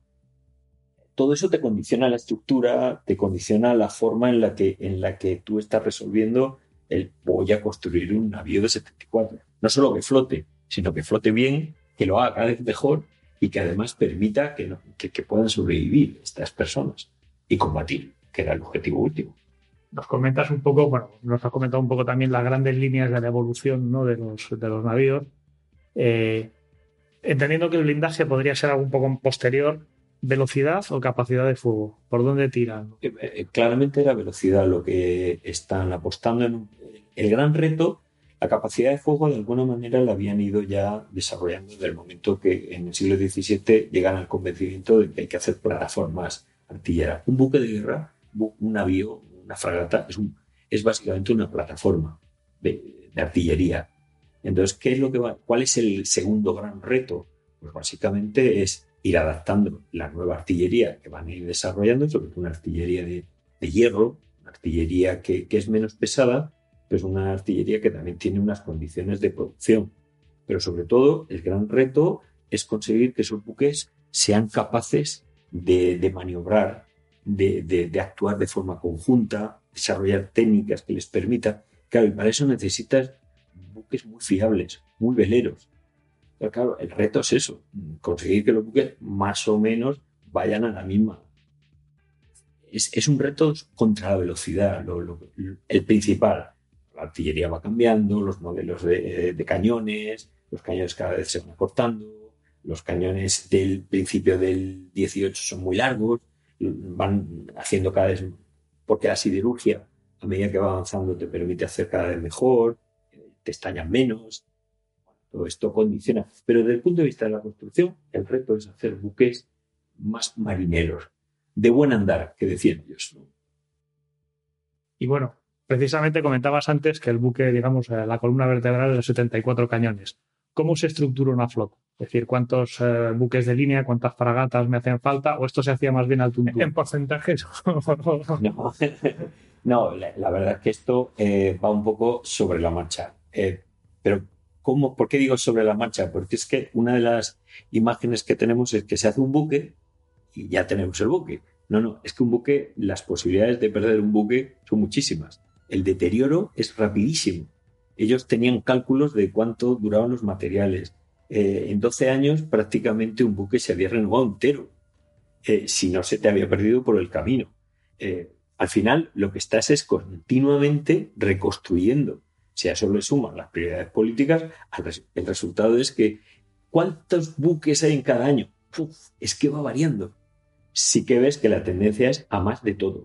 Todo eso te condiciona la estructura, te condiciona la forma en la que, en la que tú estás resolviendo el voy a construir un navío de setenta y cuatro. No solo que flote, sino que flote bien, que lo haga cada vez mejor y que además permita que, no, que, que puedan sobrevivir estas personas y combatir, que era el objetivo último. Nos comentas un poco, bueno, nos has comentado un poco también las grandes líneas de la evolución, ¿no?, de los, de los navíos. Eh, entendiendo que el blindaje podría ser algo un poco posterior, ¿velocidad o capacidad de fuego? ¿Por dónde tiran? Eh, eh, claramente era velocidad lo que están apostando en un... El gran reto La capacidad de fuego de alguna manera la habían ido ya desarrollando desde el momento que en el siglo diecisiete llegan al convencimiento de que hay que hacer plataformas artilleras. Un buque de guerra, un navío, una fragata, es, un, es básicamente una plataforma de, de artillería. Entonces, ¿qué es lo que va? ¿Cuál es el segundo gran reto? Pues básicamente es ir adaptando la nueva artillería que van a ir desarrollando, sobre todo una artillería de, de hierro, una artillería que, que es menos pesada, pero es una artillería que también tiene unas condiciones de producción. Pero sobre todo, el gran reto es conseguir que esos buques sean capaces de, de maniobrar, de, de, de actuar de forma conjunta, desarrollar técnicas que les permitan. Claro, y para eso necesitas buques muy fiables, muy veleros. Pero claro, el reto es eso, conseguir que los buques más o menos vayan a la misma. Es, es un reto contra la velocidad, lo, lo, el principal. La artillería va cambiando, los modelos de, de cañones, los cañones cada vez se van acortando, los cañones del principio del dieciocho son muy largos, van haciendo cada vez, porque la siderurgia, a medida que va avanzando, te permite hacer cada vez mejor, te estallan menos. Todo esto condiciona. Pero desde el punto de vista de la construcción, el reto es hacer buques más marineros, de buen andar, que decían ellos, ¿no? Y bueno, precisamente comentabas antes que el buque, digamos, la columna vertebral es de setenta y cuatro cañones. ¿Cómo se estructura una flota? Es decir, ¿cuántos eh, buques de línea, cuántas fragatas me hacen falta? ¿O esto se hacía más bien al tuntún? En porcentajes. No, no la, la verdad es que esto eh, va un poco sobre la marcha. Eh, pero ¿cómo? ¿Por qué digo sobre la marcha? Porque es que una de las imágenes que tenemos es que se hace un buque y ya tenemos el buque. No, no, es que un buque, las posibilidades de perder un buque son muchísimas. El deterioro es rapidísimo. Ellos tenían cálculos de cuánto duraban los materiales. Eh, en doce años prácticamente un buque se había renovado entero, eh, si no se te había perdido por el camino. Eh, al final lo que estás es continuamente reconstruyendo. Si a eso le suman las prioridades políticas, el resultado es que ¿cuántos buques hay en cada año? Uf, es que va variando. Sí que ves que la tendencia es a más de todo.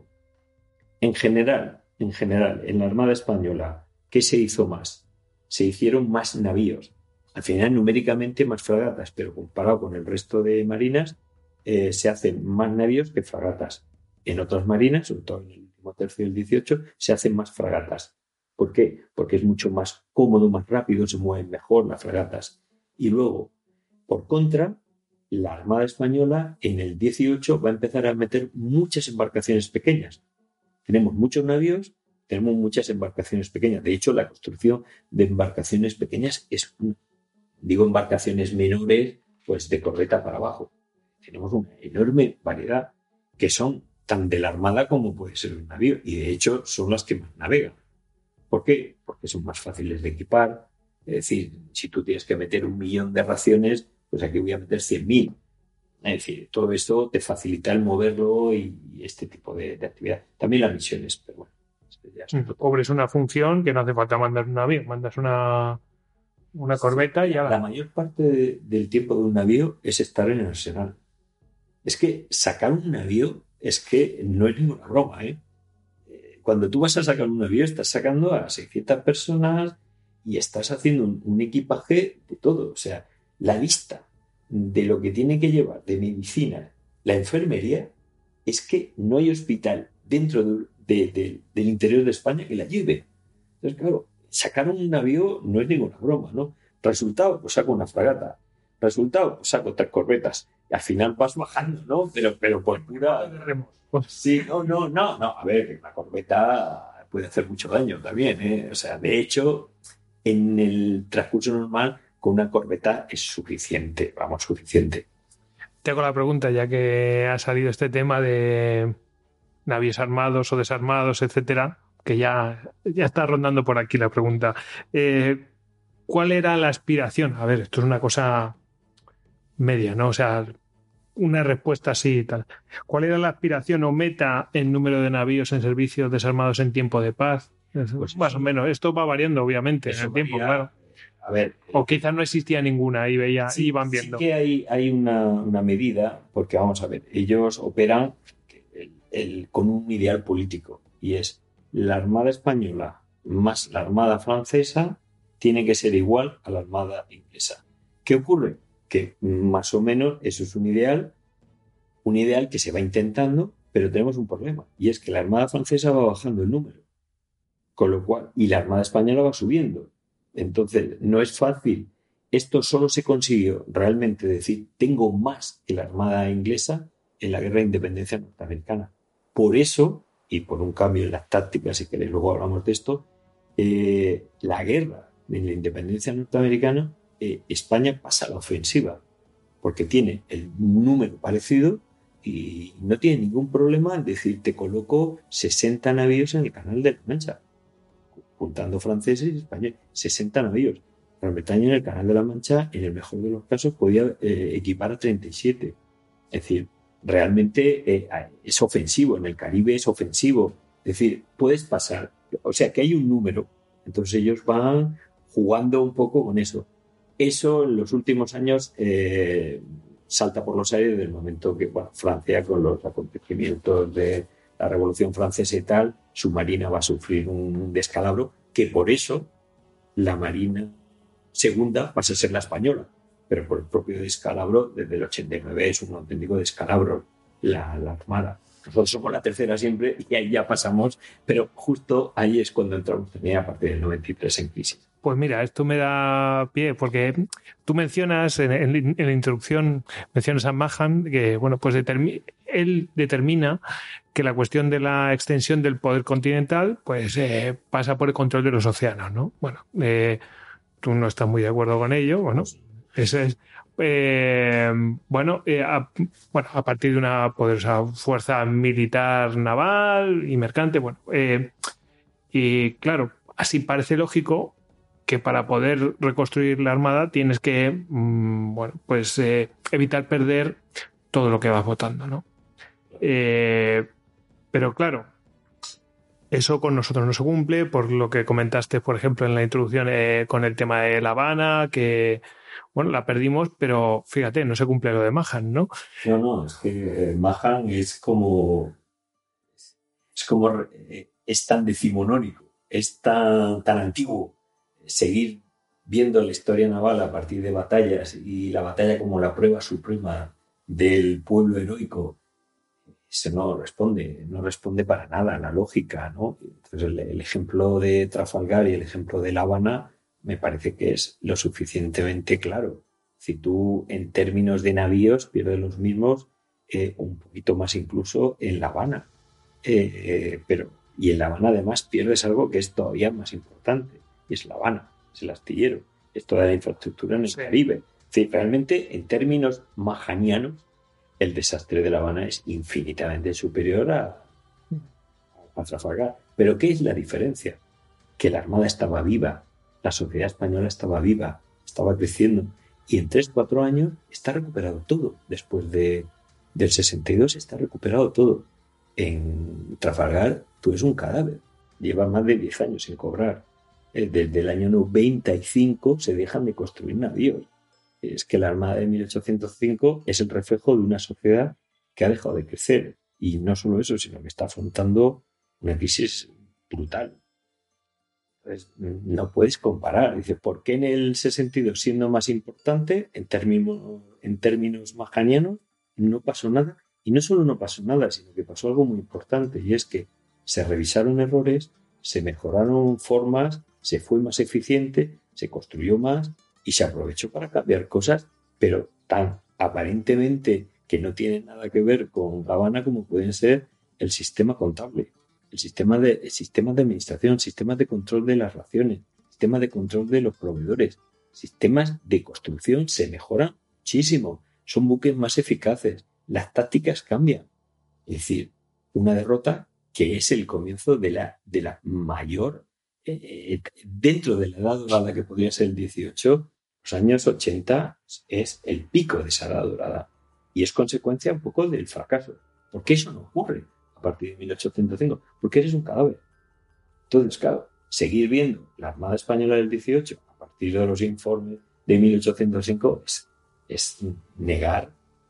En general, en general, en la Armada Española, ¿qué se hizo más? Se hicieron más navíos. Al final, numéricamente, más fragatas, pero comparado con el resto de marinas, eh, se hacen más navíos que fragatas. En otras marinas, sobre todo en el último tercio del dieciocho, se hacen más fragatas. ¿Por qué? Porque es mucho más cómodo, más rápido, se mueven mejor las fragatas. Y luego, por contra, la Armada Española en el dieciocho va a empezar a meter muchas embarcaciones pequeñas. Tenemos muchos navíos, tenemos muchas embarcaciones pequeñas. De hecho, la construcción de embarcaciones pequeñas es, digo, embarcaciones menores, pues de corbeta para abajo. Tenemos una enorme variedad que son tan de la Armada como puede ser un navío. Y de hecho, son las que más navegan. ¿Por qué? Porque son más fáciles de equipar. Es decir, si tú tienes que meter un millón de raciones, pues aquí voy a meter cien mil. Es decir, todo esto te facilita el moverlo y, y este tipo de, de actividad. También las misiones, pero bueno. Ya cobres una función que no hace falta mandar un navío, mandas una, una corbeta y ya. La mayor parte de, del tiempo de un navío es estar en el arsenal. Es que sacar un navío es que no es ninguna broma, ¿eh? Cuando tú vas a sacar un navío, estás sacando a seiscientas personas y estás haciendo un, un equipaje de todo. O sea, la lista de lo que tiene que llevar de medicina la enfermería es que no hay hospital dentro de, de, de, del interior de España que la lleve. Entonces, claro, sacar un navío no es ninguna broma, ¿no? Resultado, pues saco una fragata. Resultado, pues saco tres corbetas. Y al final vas bajando, ¿no? Pero, pero por pura... Sí, no, no, no, no. A ver, la corbeta puede hacer mucho daño también, ¿eh? O sea, de hecho, en el transcurso normal, con una corbeta es suficiente, vamos, suficiente. Te hago la pregunta, ya que ha salido este tema de navíos armados o desarmados, etcétera, que ya, ya está rondando por aquí la pregunta. Eh, ¿Cuál era la aspiración? A ver, esto es una cosa media, ¿no? O sea, una respuesta así y tal. ¿Cuál era la aspiración o meta en número de navíos en servicio desarmados en tiempo de paz? Pues más eso, o menos. Esto va variando, obviamente, en el varía, tiempo, claro. A ver, o quizás no existía ninguna y veía, sí, iban viendo. Sí que hay, hay una, una medida, porque vamos a ver, ellos operan el, el, con un ideal político y es la Armada Española más la Armada Francesa tiene que ser igual a la Armada inglesa. ¿Qué ocurre? Que más o menos eso es un ideal, un ideal que se va intentando, pero tenemos un problema, y es que la Armada francesa va bajando el número, con lo cual, y la Armada española va subiendo. Entonces, no es fácil. Esto solo se consiguió realmente decir, tengo más que la Armada inglesa en la Guerra de Independencia norteamericana. Por eso, y por un cambio en las tácticas, si queréis luego hablamos de esto, eh, la guerra de la Independencia norteamericana, eh, España pasa a la ofensiva, porque tiene el número parecido y no tiene ningún problema en decir, te coloco sesenta navíos en el Canal de la Mancha, juntando franceses y españoles, sesenta navíos. Gran Bretaña en el Canal de la Mancha, en el mejor de los casos, podía eh, equipar a treinta y siete. Es decir, realmente eh, es ofensivo, en el Caribe es ofensivo. Es decir, puedes pasar, o sea que hay un número, entonces ellos van jugando un poco con eso. Eso en los últimos años eh, salta por los aires del momento que bueno, Francia, con los acontecimientos de la Revolución Francesa y tal, su marina va a sufrir un descalabro, que por eso la marina segunda pasa a ser la española, pero por el propio descalabro, desde el ochenta y nueve es un auténtico descalabro la, la Armada. Nosotros somos la tercera siempre y ahí ya pasamos, pero justo ahí es cuando entramos también a partir del noventa y tres en crisis. Pues mira, esto me da pie, porque tú mencionas en, en, en la introducción, mencionas a Mahan, que bueno, pues determi- él determina que la cuestión de la extensión del poder continental pues eh, pasa por el control de los océanos, ¿no? Bueno, eh, tú no estás muy de acuerdo con ello, bueno, eso es. Eh, bueno, eh, a, bueno, a partir de una poderosa fuerza militar, naval y mercante, bueno, eh, y claro, así parece lógico que para poder reconstruir la Armada tienes que, mmm, bueno, pues eh, evitar perder todo lo que vas votando, ¿no? Eh, pero claro, eso con nosotros no se cumple, por lo que comentaste, por ejemplo, en la introducción eh, con el tema de La Habana, que, bueno, la perdimos, pero fíjate, no se cumple lo de Mahan, ¿no? No, no, es que eh, Mahan es como, es como, eh, es tan decimonónico, es tan, tan antiguo. Seguir viendo la historia naval a partir de batallas y la batalla como la prueba suprema del pueblo heroico, eso no responde, no responde para nada a la lógica, ¿no? Entonces el, el ejemplo de Trafalgar y el ejemplo de La Habana me parece que es lo suficientemente claro. Si tú en términos de navíos pierdes los mismos, eh, un poquito más incluso en La Habana, eh, eh, pero y en La Habana además pierdes algo que es todavía más importante, y es La Habana, es el astillero, es toda la infraestructura en el sí. Caribe. Sí, realmente, en términos mahanianos, el desastre de La Habana es infinitamente superior a, a Trafalgar. Pero ¿qué es la diferencia? Que la Armada estaba viva, la sociedad española estaba viva, estaba creciendo, y en tres, cuatro años está recuperado todo. Después de, del sesenta y dos está recuperado todo. En Trafalgar tú eres un cadáver, lleva más de diez años sin cobrar. Desde el año noventa y cinco se dejan de construir navíos. Es que la Armada de mil ochocientos cinco es el reflejo de una sociedad que ha dejado de crecer. Y no solo eso, sino que está afrontando una crisis brutal. Entonces, no puedes comparar. Dice, ¿por qué en el sesenta y dos, siendo más importante, en términos, en términos mahanianos, no pasó nada? Y no solo no pasó nada, sino que pasó algo muy importante, y es que se revisaron errores, se mejoraron formas, se fue más eficiente, se construyó más y se aprovechó para cambiar cosas, pero tan aparentemente que no tienen nada que ver con La Habana como pueden ser el sistema contable, el sistema de, el sistema de administración, sistemas de control de las raciones, sistemas de control de los proveedores, sistemas de construcción se mejoran muchísimo, son buques más eficaces, las tácticas cambian. Es decir, una derrota que es el comienzo de la, de la mayor, eh, dentro de la edad dorada que podría ser el dieciocho, los años ochenta es el pico de esa edad dorada y es consecuencia un poco del fracaso. ¿Por qué eso no ocurre a partir de mil ochocientos cinco? Porque eres un cadáver. Entonces, claro, seguir viendo la Armada Española del dieciocho a partir de los informes de mil ochocientos cinco es, es negar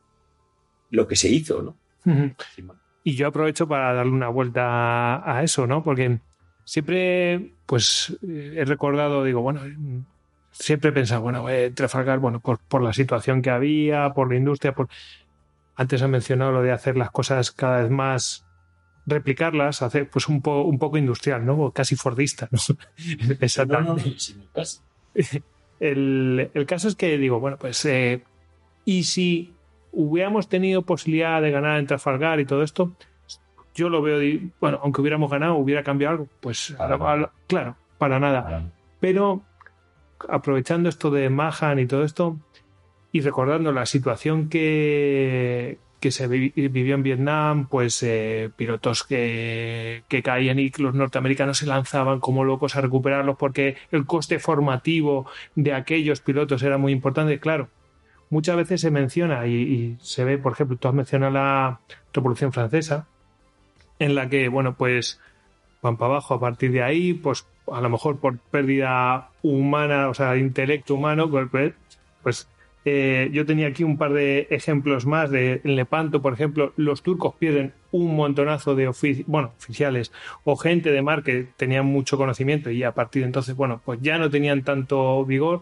lo que se hizo, ¿no? Uh-huh. Y yo aprovecho para darle una vuelta a eso, ¿no? Porque siempre pues he recordado, digo, bueno, siempre he pensado, bueno, eh, Trafalgar, bueno, por, por la situación que había, por la industria, por... Antes he mencionado lo de hacer las cosas cada vez más, replicarlas, hacer pues un, po, un poco industrial, ¿no? Casi fordista, ¿no? Exactamente. No, no, no, sin el caso. El, el caso es que digo, bueno, pues, eh, ¿y si hubiéramos tenido posibilidad de ganar en Trafalgar y todo esto? Yo lo veo, bueno, aunque hubiéramos ganado, ¿hubiera cambiado algo? Pues, Para a, a, claro, para nada. Para. Pero aprovechando esto de Mahan y todo esto, y recordando la situación que, que se vi, vivió en Vietnam, pues eh, pilotos que, que caían y los norteamericanos se lanzaban como locos a recuperarlos porque el coste formativo de aquellos pilotos era muy importante. Claro, muchas veces se menciona y, y se ve, por ejemplo, tú has mencionado la Revolución Francesa, en la que, bueno, pues van para abajo a partir de ahí, pues a lo mejor por pérdida humana, o sea, intelecto humano, pues, pues eh, yo tenía aquí un par de ejemplos más de en Lepanto, por ejemplo, los turcos pierden un montonazo de ofici- bueno, oficiales o gente de mar que tenían mucho conocimiento y a partir de entonces, bueno, pues ya no tenían tanto vigor.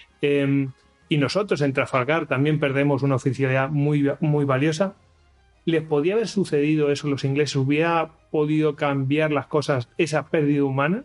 Eh, y nosotros en Trafalgar también perdemos una oficialidad muy, muy valiosa. ¿Les podía haber sucedido eso a los ingleses? ¿Hubiera podido cambiar las cosas esa pérdida humana?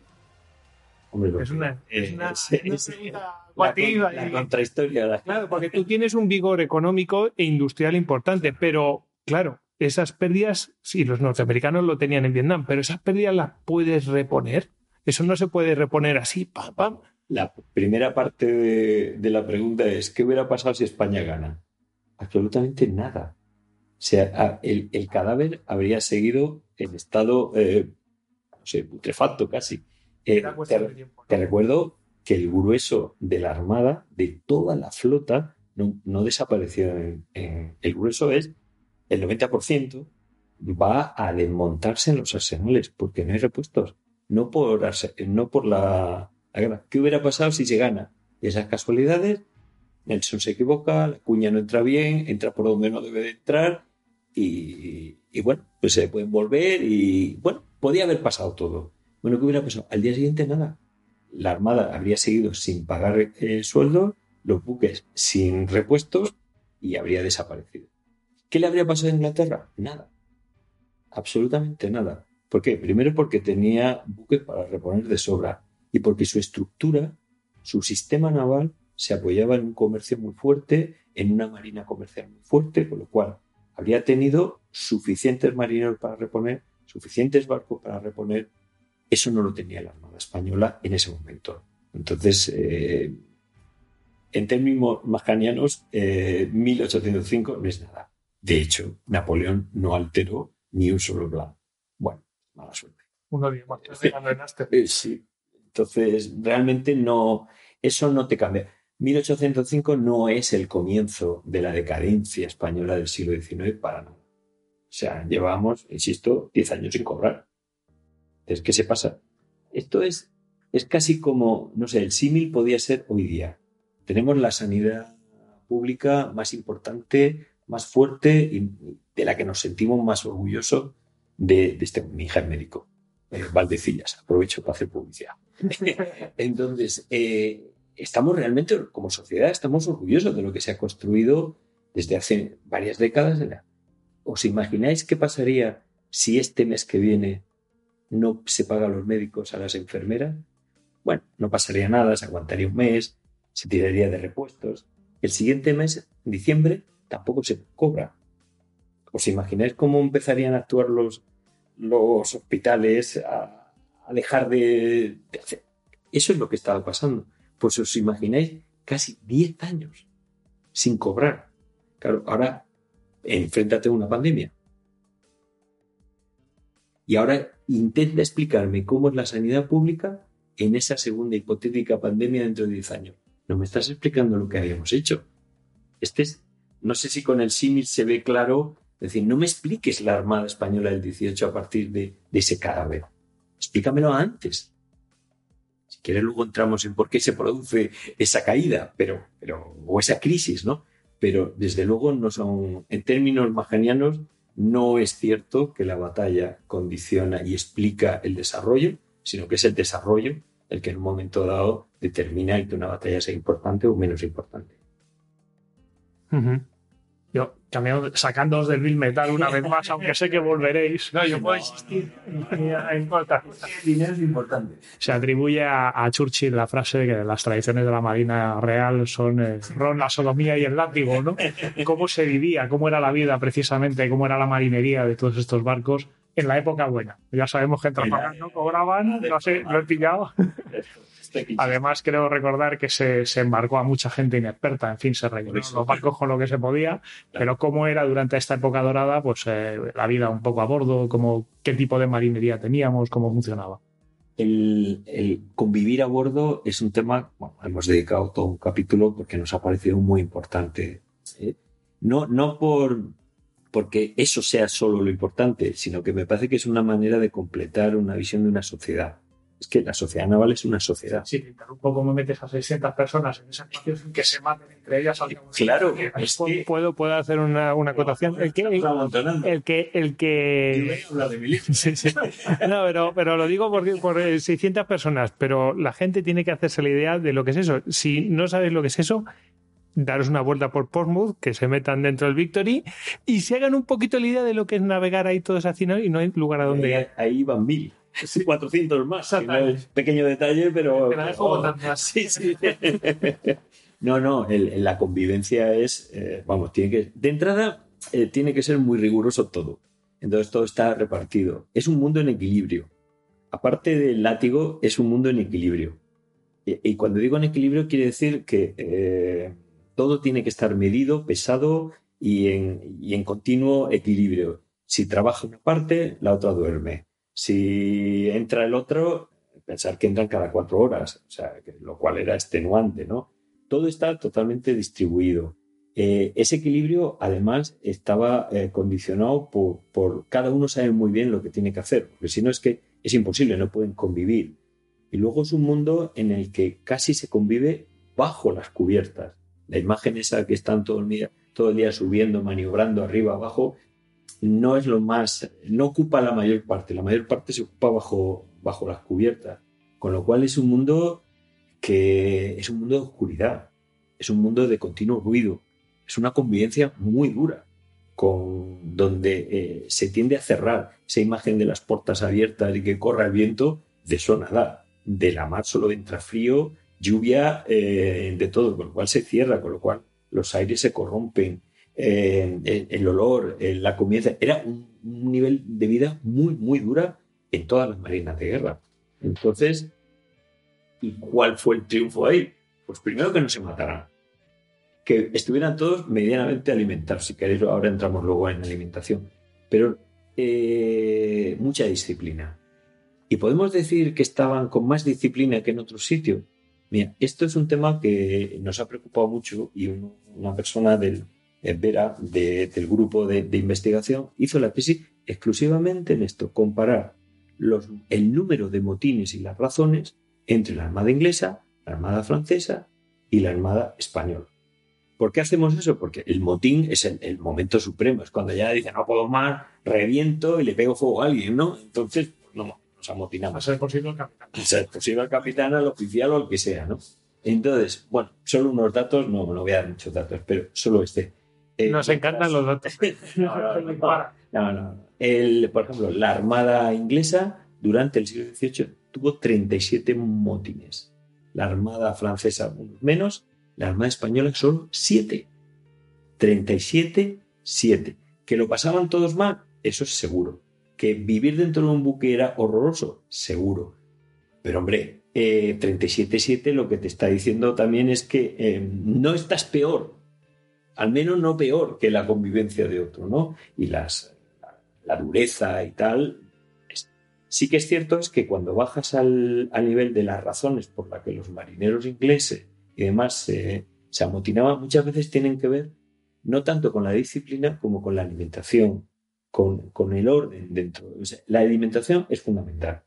Hombre, es una, es una, es, es una es, pregunta la, la, la contrahistoria. La... Claro, porque tú tienes un vigor económico e industrial importante, pero claro, esas pérdidas, sí, los norteamericanos lo tenían en Vietnam, pero esas pérdidas las puedes reponer. Eso no se puede reponer así, pam, pam. La primera parte de, de la pregunta es, ¿qué hubiera pasado si España gana? Absolutamente nada. O sea, el, el cadáver habría seguido en estado, eh, no sé, putrefacto casi. Eh, te, tiempo, ¿no? Te recuerdo que el grueso de la armada, de toda la flota, no, no desapareció. En, en, el grueso es, el noventa por ciento va a desmontarse en los arsenales, porque no hay repuestos. No por, no por la, la guerra. ¿Qué hubiera pasado si se gana? Esas casualidades, Nelson se equivoca, la cuña no entra bien, entra por donde no debe de entrar, Y, y bueno, pues se pueden volver y bueno, podía haber pasado todo. Bueno, ¿qué hubiera pasado? Al día siguiente nada. La Armada habría seguido sin pagar eh, sueldos, los buques sin repuestos y habría desaparecido. ¿Qué le habría pasado a Inglaterra? Nada. Absolutamente nada. ¿Por qué? Primero porque tenía buques para reponer de sobra y porque su estructura, su sistema naval se apoyaba en un comercio muy fuerte, en una marina comercial muy fuerte, con lo cual habría tenido suficientes marineros para reponer, suficientes barcos para reponer. Eso no lo tenía la Armada Española en ese momento. Entonces, eh, en términos majanianos, eh, mil ochocientos cinco no es nada. De hecho, Napoleón no alteró ni un solo plan. Bueno, mala suerte. Uno día más que ganaste. Eh, sí. Entonces, realmente no, eso no te cambia. mil ochocientos cinco no es el comienzo de la decadencia española del siglo diecinueve para nada. O sea, llevamos, insisto, diez años sin cobrar. Entonces, ¿qué se pasa? Esto es, es casi como, no sé, el símil podía ser hoy día. Tenemos la sanidad pública más importante, más fuerte y de la que nos sentimos más orgullosos de, de este. Mi hija es médico, eh, Valdecillas, aprovecho para hacer publicidad. Entonces, eh, estamos realmente, como sociedad, estamos orgullosos de lo que se ha construido desde hace varias décadas. ¿Os imagináis qué pasaría si este mes que viene no se paga a los médicos, a las enfermeras? Bueno, no pasaría nada, se aguantaría un mes, se tiraría de repuestos. El siguiente mes, en diciembre, tampoco se cobra. ¿Os imagináis cómo empezarían a actuar los, los hospitales a, a dejar de, de hacer? Eso es lo que estaba pasando. Pues os imagináis casi diez años sin cobrar. Claro, ahora enfréntate a una pandemia. Y ahora intenta explicarme cómo es la sanidad pública en esa segunda hipotética pandemia dentro de diez años. No me estás explicando lo que habíamos hecho. Este es, no sé si con el símil se ve claro. Es decir, no me expliques la Armada Española del dieciocho a partir de, de ese cadáver. Explícamelo antes. Si quieres luego entramos en por qué se produce esa caída, pero, pero, o esa crisis, ¿no? Pero desde luego no son, en términos majanianos, no es cierto que la batalla condiciona y explica el desarrollo. sino que es el desarrollo el que en un momento dado determina el que una batalla sea importante o menos importante. Uh-huh. Yo, cambiando, sacándoos del Bill Metal una vez más, aunque sé que volveréis. No, yo puedo insistir en cosas. Dinero es importante. Se atribuye a, a Churchill la frase de que las tradiciones de la Marina Real son el ron, la sodomía y el látigo, ¿no? Cómo se vivía, cómo era la vida precisamente, cómo era la marinería de todos estos barcos en la época buena. Ya sabemos que en Trafalgar no cobraban, no sé, lo he pillado. Además, creo recordar que se, se embarcó a mucha gente inexperta, en fin, se rellenaron los barcos con lo que se podía, pero cómo era durante esta época dorada, pues eh, la vida un poco a bordo, cómo, qué tipo de marinería teníamos, cómo funcionaba. El, el convivir a bordo es un tema, bueno, hemos dedicado todo un capítulo porque nos ha parecido muy importante. ¿eh? No, no por porque eso sea solo lo importante, sino que me parece que es una manera de completar una visión de una sociedad. Es que la sociedad naval es una sociedad. Sí, te interrumpo, cómo metes a seiscientas personas en ese espacio sin que se maten entre ellas. Claro, es que... ¿Puedo, puedo hacer una, una acotación? El que, el, el que, el que... Sí, sí. No, pero, pero lo digo por, por seiscientas personas, pero la gente tiene que hacerse la idea de lo que es eso. Si no sabes lo que es eso, daros una vuelta por Portsmouth, que se metan dentro del Victory y se hagan un poquito la idea de lo que es navegar ahí todos así, ¿no? Y no hay lugar a donde ir. Ahí, ahí van mil. Sí, cuatrocientos más. No es pequeño detalle, pero... Te la dejo oh, botando más. Sí, sí. No, no, el, la convivencia es... Eh, vamos, tiene que... De entrada, eh, tiene que ser muy riguroso todo. Entonces todo está repartido. Es un mundo en equilibrio. Aparte del látigo, es un mundo en equilibrio. Y, y cuando digo en equilibrio, quiere decir que eh, todo tiene que estar medido, pesado y en, y en continuo equilibrio. Si trabaja una parte, la otra duerme. Si entra el otro, pensar que entran cada cuatro horas, o sea, que, lo cual era extenuante, ¿no? Todo está totalmente distribuido. Eh, ese equilibrio, además, estaba eh, condicionado por, por cada uno sabe muy bien lo que tiene que hacer, porque si no es que es imposible, no pueden convivir. Y luego es un mundo en el que casi se convive bajo las cubiertas. La imagen esa que están todo el día, todo el día subiendo, maniobrando arriba, abajo, no es lo más, no ocupa la mayor parte, la mayor parte se ocupa bajo, bajo las cubiertas, con lo cual es un mundo que es un mundo de oscuridad, es un mundo de continuo ruido, es una convivencia muy dura, con, donde eh, se tiende a cerrar esa imagen de las puertas abiertas y que corra el viento, de eso nada, de la mar solo entra frío, lluvia, eh, de todo, con lo cual se cierra, con lo cual los aires se corrompen. Eh, el, el olor, eh, la comida, era un, un nivel de vida muy, muy dura en todas las marinas de guerra. Entonces, ¿y cuál fue el triunfo ahí? Pues primero que no se mataran, que estuvieran todos medianamente alimentados. Si queréis, ahora entramos luego en alimentación, pero eh, mucha disciplina. Y podemos decir que estaban con más disciplina que en otros sitios. Mira, esto es un tema que nos ha preocupado mucho y uno, una persona del Vera, de, del grupo de, de investigación, hizo la tesis exclusivamente en esto, comparar los, el número de motines y las razones entre la Armada inglesa, la Armada francesa y la Armada española. ¿Por qué hacemos eso? Porque el motín es el, el momento supremo, es cuando ya dicen no puedo más, reviento y le pego fuego a alguien, ¿no? Entonces, no, nos amotinamos. A ser posible al capitán. A ser posible al capitán, al oficial o al que sea, ¿no? Entonces, bueno, solo unos datos, no, no voy a dar muchos datos, pero solo este. Eh, Nos encantan los datos. no, no, no, no, no. El, por ejemplo, la Armada inglesa durante el siglo dieciocho tuvo treinta y siete motines. La Armada francesa unos menos, la Armada española solo siete. treinta y siete, siete. ¿Que lo pasaban todos mal? Eso es seguro. ¿Que vivir dentro de un buque era horroroso? Seguro. Pero hombre, eh, treinta y siete, siete lo que te está diciendo también es que eh, no estás peor. Al menos no peor que la convivencia de otro, ¿no? Y las, la, la dureza y tal. Es, sí que es cierto es que cuando bajas al, al nivel de las razones por las que los marineros ingleses y demás se, se amotinaban, muchas veces tienen que ver no tanto con la disciplina como con la alimentación, con, con el orden dentro. O sea, la alimentación es fundamental.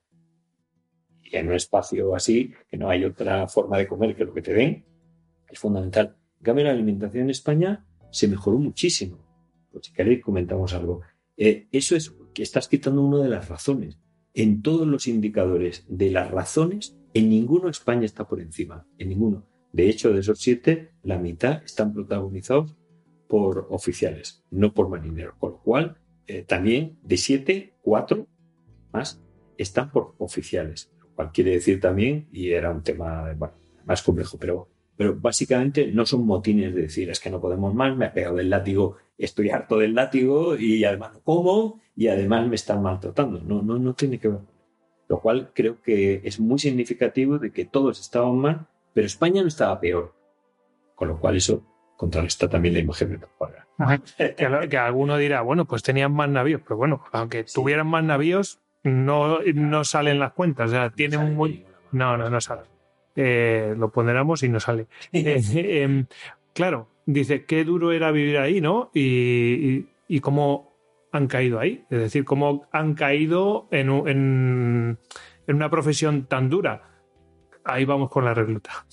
Y en un espacio así, que no hay otra forma de comer que lo que te den, es fundamental. En cambio, la alimentación en España se mejoró muchísimo. Pues si queréis, comentamos algo. Eh, eso es que estás quitando una de las razones. en todos los indicadores de las razones, en ninguno España está por encima, en ninguno. De hecho, de esos siete, la mitad están protagonizados por oficiales, no por marineros. Con lo cual, eh, también de siete, cuatro más están por oficiales. Lo cual quiere decir también, y era un tema bueno, más complejo, pero, pero básicamente no son motines de decir es que no podemos más, me ha pegado el látigo, estoy harto del látigo y además no como y además me están maltratando. No, no, no tiene que ver. Lo cual creo que es muy significativo de que todos estaban mal, pero España no estaba peor. Con lo cual eso contrarresta también la imagen de Trafalgar. Que, lo, que alguno dirá, bueno, pues tenían más navíos, pero bueno, aunque sí. tuvieran más navíos, no, no salen las cuentas. O sea, tienen no muy... No, no, no sale. Eh, lo ponderamos y no sale. eh, eh, claro, dice, qué duro era vivir ahí, ¿no? Y, y, y cómo han caído ahí. Es decir, cómo han caído en, en, en una profesión tan dura. Ahí vamos con la recluta.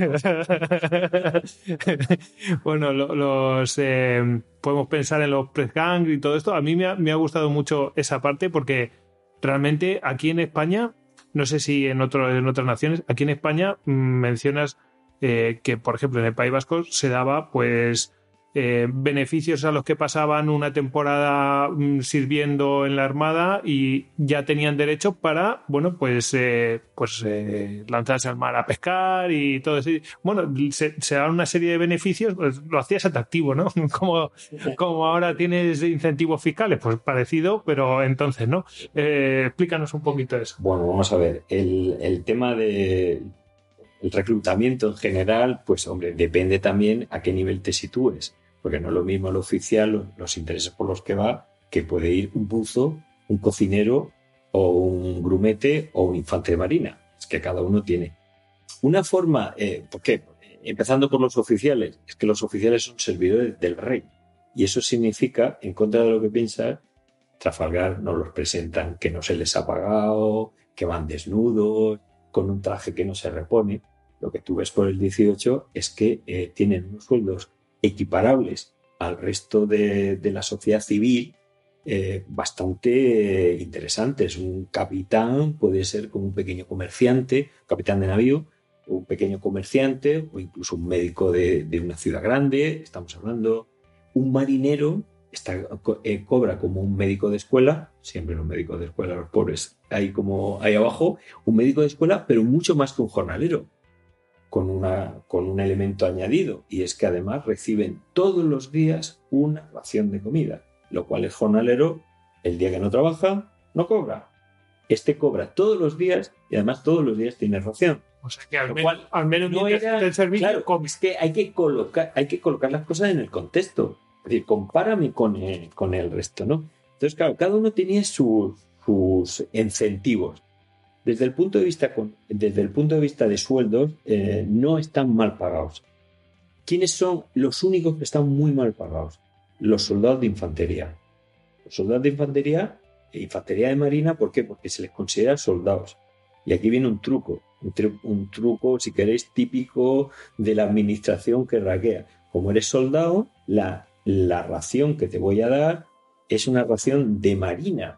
Bueno, lo, los eh, podemos pensar en los press gang y todo esto. A mí me ha, me ha gustado mucho esa parte porque realmente aquí en España, no sé si en, otro, en otras naciones, aquí en España mmm, mencionas eh, que, por ejemplo, en el País Vasco se daba pues eh, beneficios a los que pasaban una temporada mmm, sirviendo en la Armada y ya tenían derecho para, bueno, pues, eh, pues eh, lanzarse al mar a pescar y todo eso. Bueno, se, se daban una serie de beneficios, pues lo hacías atractivo, ¿no? Como, como ahora tienes incentivos fiscales, pues parecido, pero entonces, ¿no? Eh, explícanos un poquito eso. Bueno, vamos a ver. El, el tema de el reclutamiento en general, pues, hombre, depende también a qué nivel te sitúes. Porque no es lo mismo el oficial, los, los intereses por los que va, que puede ir un buzo, un cocinero o un grumete o un infante de marina. Es que cada uno tiene. Una forma, eh, ¿por qué? Empezando por los oficiales, es que los oficiales son servidores del rey. Y eso significa, en contra de lo que piensas, Trafalgar nos los presentan que no se les ha pagado, que van desnudos, con un traje que no se repone. Lo que tú ves por el dieciocho es que eh, tienen unos sueldos equiparables al resto de, de la sociedad civil, eh, bastante interesantes. Un capitán puede ser como un pequeño comerciante, capitán de navío, un pequeño comerciante o incluso un médico de, de una ciudad grande, estamos hablando. Un marinero está, eh, cobra como un médico de escuela, siempre los médicos de escuela, los pobres, ahí como ahí abajo, un médico de escuela, pero mucho más que un jornalero. Con, una, con un elemento añadido, y es que además reciben todos los días una ración de comida, lo cual el jornalero, el día que no trabaja, no cobra. Este cobra todos los días y además todos los días tiene ración. O sea que al, menos, al menos no era, el servicio. Claro, es que hay que colocar, hay que colocar las cosas en el contexto. Es decir, compárame con el, con el resto, ¿no? Entonces, claro, cada uno tenía sus, sus incentivos. Desde el punto de vista, con, desde el punto de, vista de sueldos, eh, no están mal pagados. ¿Quiénes son los únicos que están muy mal pagados? Los soldados de infantería. Los soldados de infantería, e infantería de marina, ¿por qué? Porque se les considera soldados. Y aquí viene un truco, un, tru- un truco, si queréis, típico de la administración que raquea. Como eres soldado, la, la ración que te voy a dar es una ración de marina.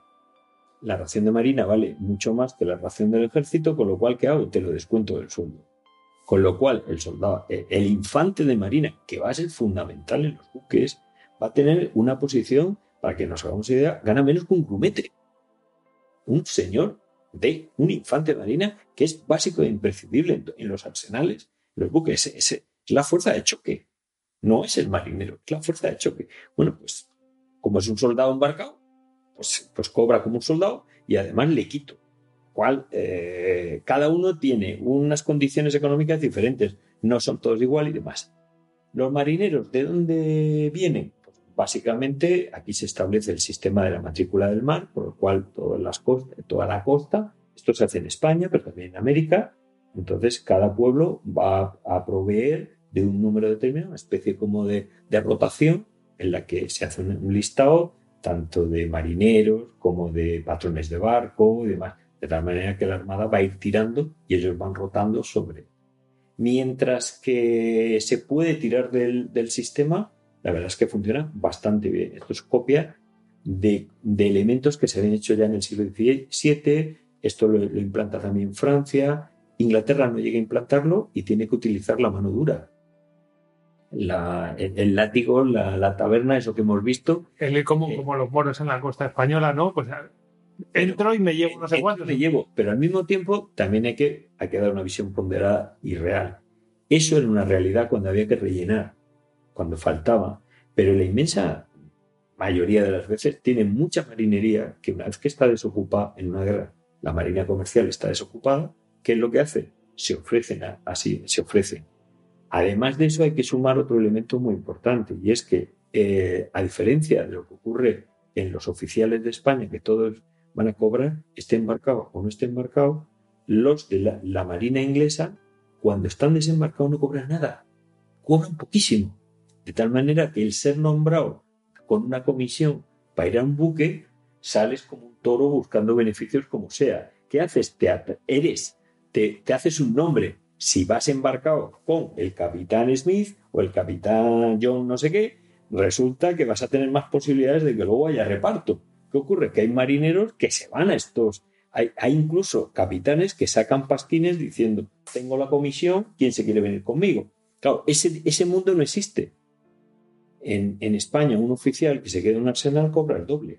La ración de marina vale mucho más que la ración del ejército, con lo cual, ¿qué hago? Te lo descuento del sueldo. Con lo cual, el soldado, el infante de marina, que va a ser fundamental en los buques, va a tener una posición, para que nos hagamos idea, gana menos que un grumete. Un señor de un infante de marina que es básico e imprescindible en, en los arsenales, en los buques. Es, es, es la fuerza de choque. No es el marinero, es la fuerza de choque. Bueno, pues, como es un soldado embarcado, Pues, pues cobra como un soldado y además le quito. Cual, eh, cada uno tiene unas condiciones económicas diferentes, no son todos igual y demás. Los marineros, ¿de dónde vienen? Pues básicamente aquí se establece el sistema de la matrícula del mar, por lo cual todas las costas, toda la costa, esto se hace en España, pero también en América. Entonces cada pueblo va a proveer de un número determinado, una especie como de, de rotación en la que se hace un, un listado tanto de marineros como de patrones de barco y demás, de tal manera que la Armada va a ir tirando y ellos van rotando sobre. Mientras que se puede tirar del, del sistema, la verdad es que funciona bastante bien. Esto es copia de, de elementos que se habían hecho ya en el siglo diecisiete. Esto lo, lo implanta también Francia. Inglaterra no llega a implantarlo y tiene que utilizar la mano dura. La, el, el látigo, la, la taberna, eso que hemos visto. El como, eh, como los moros en la costa española, ¿no? Pues entro y me llevo no sé cuántos. Me llevo, pero al mismo tiempo también hay que, hay que dar una visión ponderada y real. Eso era una realidad cuando había que rellenar, cuando faltaba. Pero la inmensa mayoría de las veces tiene mucha marinería que una vez que está desocupada en una guerra, la marina comercial está desocupada. ¿Qué es lo que hace? Se ofrecen a, así, se ofrecen. Además de eso hay que sumar otro elemento muy importante y es que eh, a diferencia de lo que ocurre en los oficiales de España, que todos van a cobrar, esté embarcado o no esté embarcado, los de la, la marina inglesa, cuando están desembarcados no cobran nada, cobran poquísimo, de tal manera que el ser nombrado con una comisión para ir a un buque, sales como un toro buscando beneficios como sea. ¿Qué haces? Te, eres, te, te haces un nombre. Si vas embarcado con el capitán Smith o el capitán John no sé qué, resulta que vas a tener más posibilidades de que luego haya reparto. ¿Qué ocurre? Que hay marineros que se van a estos. Hay, hay incluso capitanes que sacan pasquines diciendo, tengo la comisión, ¿quién se quiere venir conmigo? Claro, ese, ese mundo no existe. En, en España, un oficial que se queda en un arsenal cobra el doble.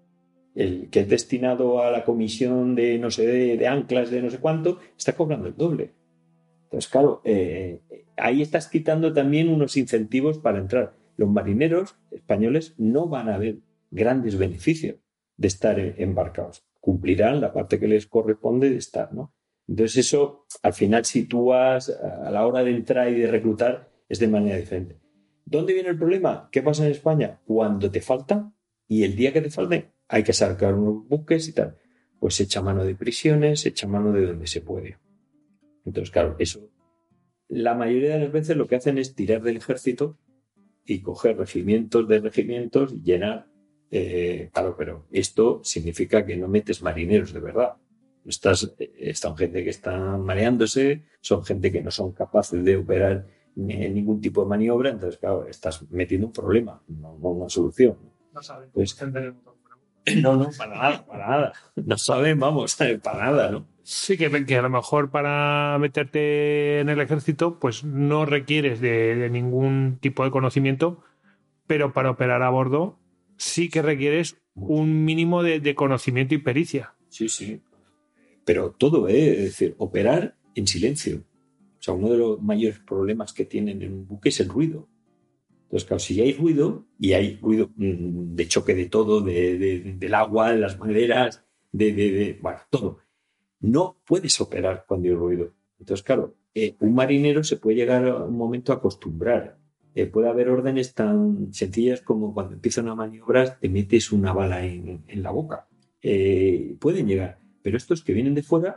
El que es destinado a la comisión de no sé, de, de anclas, de no sé cuánto, está cobrando el doble. Entonces, claro, eh, ahí estás quitando también unos incentivos para entrar. Los marineros españoles no van a ver grandes beneficios de estar embarcados. Cumplirán la parte que les corresponde de estar, ¿no? Entonces eso, al final, sitúas a la hora de entrar y de reclutar, es de manera diferente. ¿Dónde viene el problema? ¿Qué pasa en España? Cuando te falta y el día que te falte hay que sacar unos buques y tal. Pues se echa mano de prisiones, se echa mano de donde se puede. Entonces, claro, eso, la mayoría de las veces lo que hacen es tirar del ejército y coger regimientos de regimientos y llenar. Eh, claro, pero esto significa que no metes marineros de verdad. Estás, están gente que está mareándose, son gente que no son capaces de operar en ningún tipo de maniobra, entonces, claro, estás metiendo un problema, no, no una solución. No saben. Pues, no, no, para nada, para nada. No saben, vamos, para nada, ¿no? Sí, que, que a lo mejor para meterte en el ejército, pues no requieres de, de ningún tipo de conocimiento, pero para operar a bordo sí que requieres un mínimo de, de conocimiento y pericia. Sí, sí. Pero todo, ¿eh? Es decir, operar en silencio. O sea, uno de los mayores problemas que tienen en un buque es el ruido. Entonces, claro, si hay ruido, y hay ruido mmm, de choque de todo, de, de, de, del agua, de las maderas, de, de, de, bueno, todo. No puedes operar cuando hay ruido. Entonces, claro, eh, un marinero se puede llegar a un momento a acostumbrar. Eh, puede haber órdenes tan sencillas como cuando empieza una maniobra te metes una bala en, en la boca. Eh, pueden llegar. Pero estos que vienen de fuera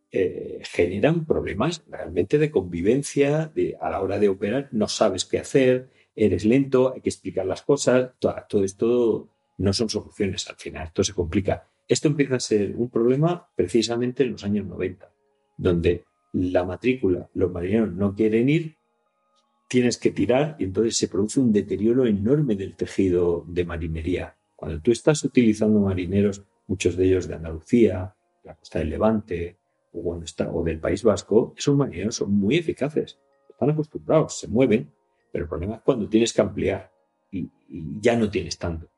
eh, generan problemas realmente de convivencia, de, a la hora de operar no sabes qué hacer, eres lento, hay que explicar las cosas, todo, todo esto no son soluciones al final, esto se complica. Esto empieza a ser un problema precisamente en los años noventa, donde la matrícula, los marineros no quieren ir, tienes que tirar y entonces se produce un deterioro enorme del tejido de marinería. Cuando tú estás utilizando marineros, muchos de ellos de Andalucía, la costa del Levante o, cuando está, o del País Vasco, esos marineros son muy eficaces, están acostumbrados, se mueven, pero el problema es cuando tienes que ampliar y, y ya no tienes tanto.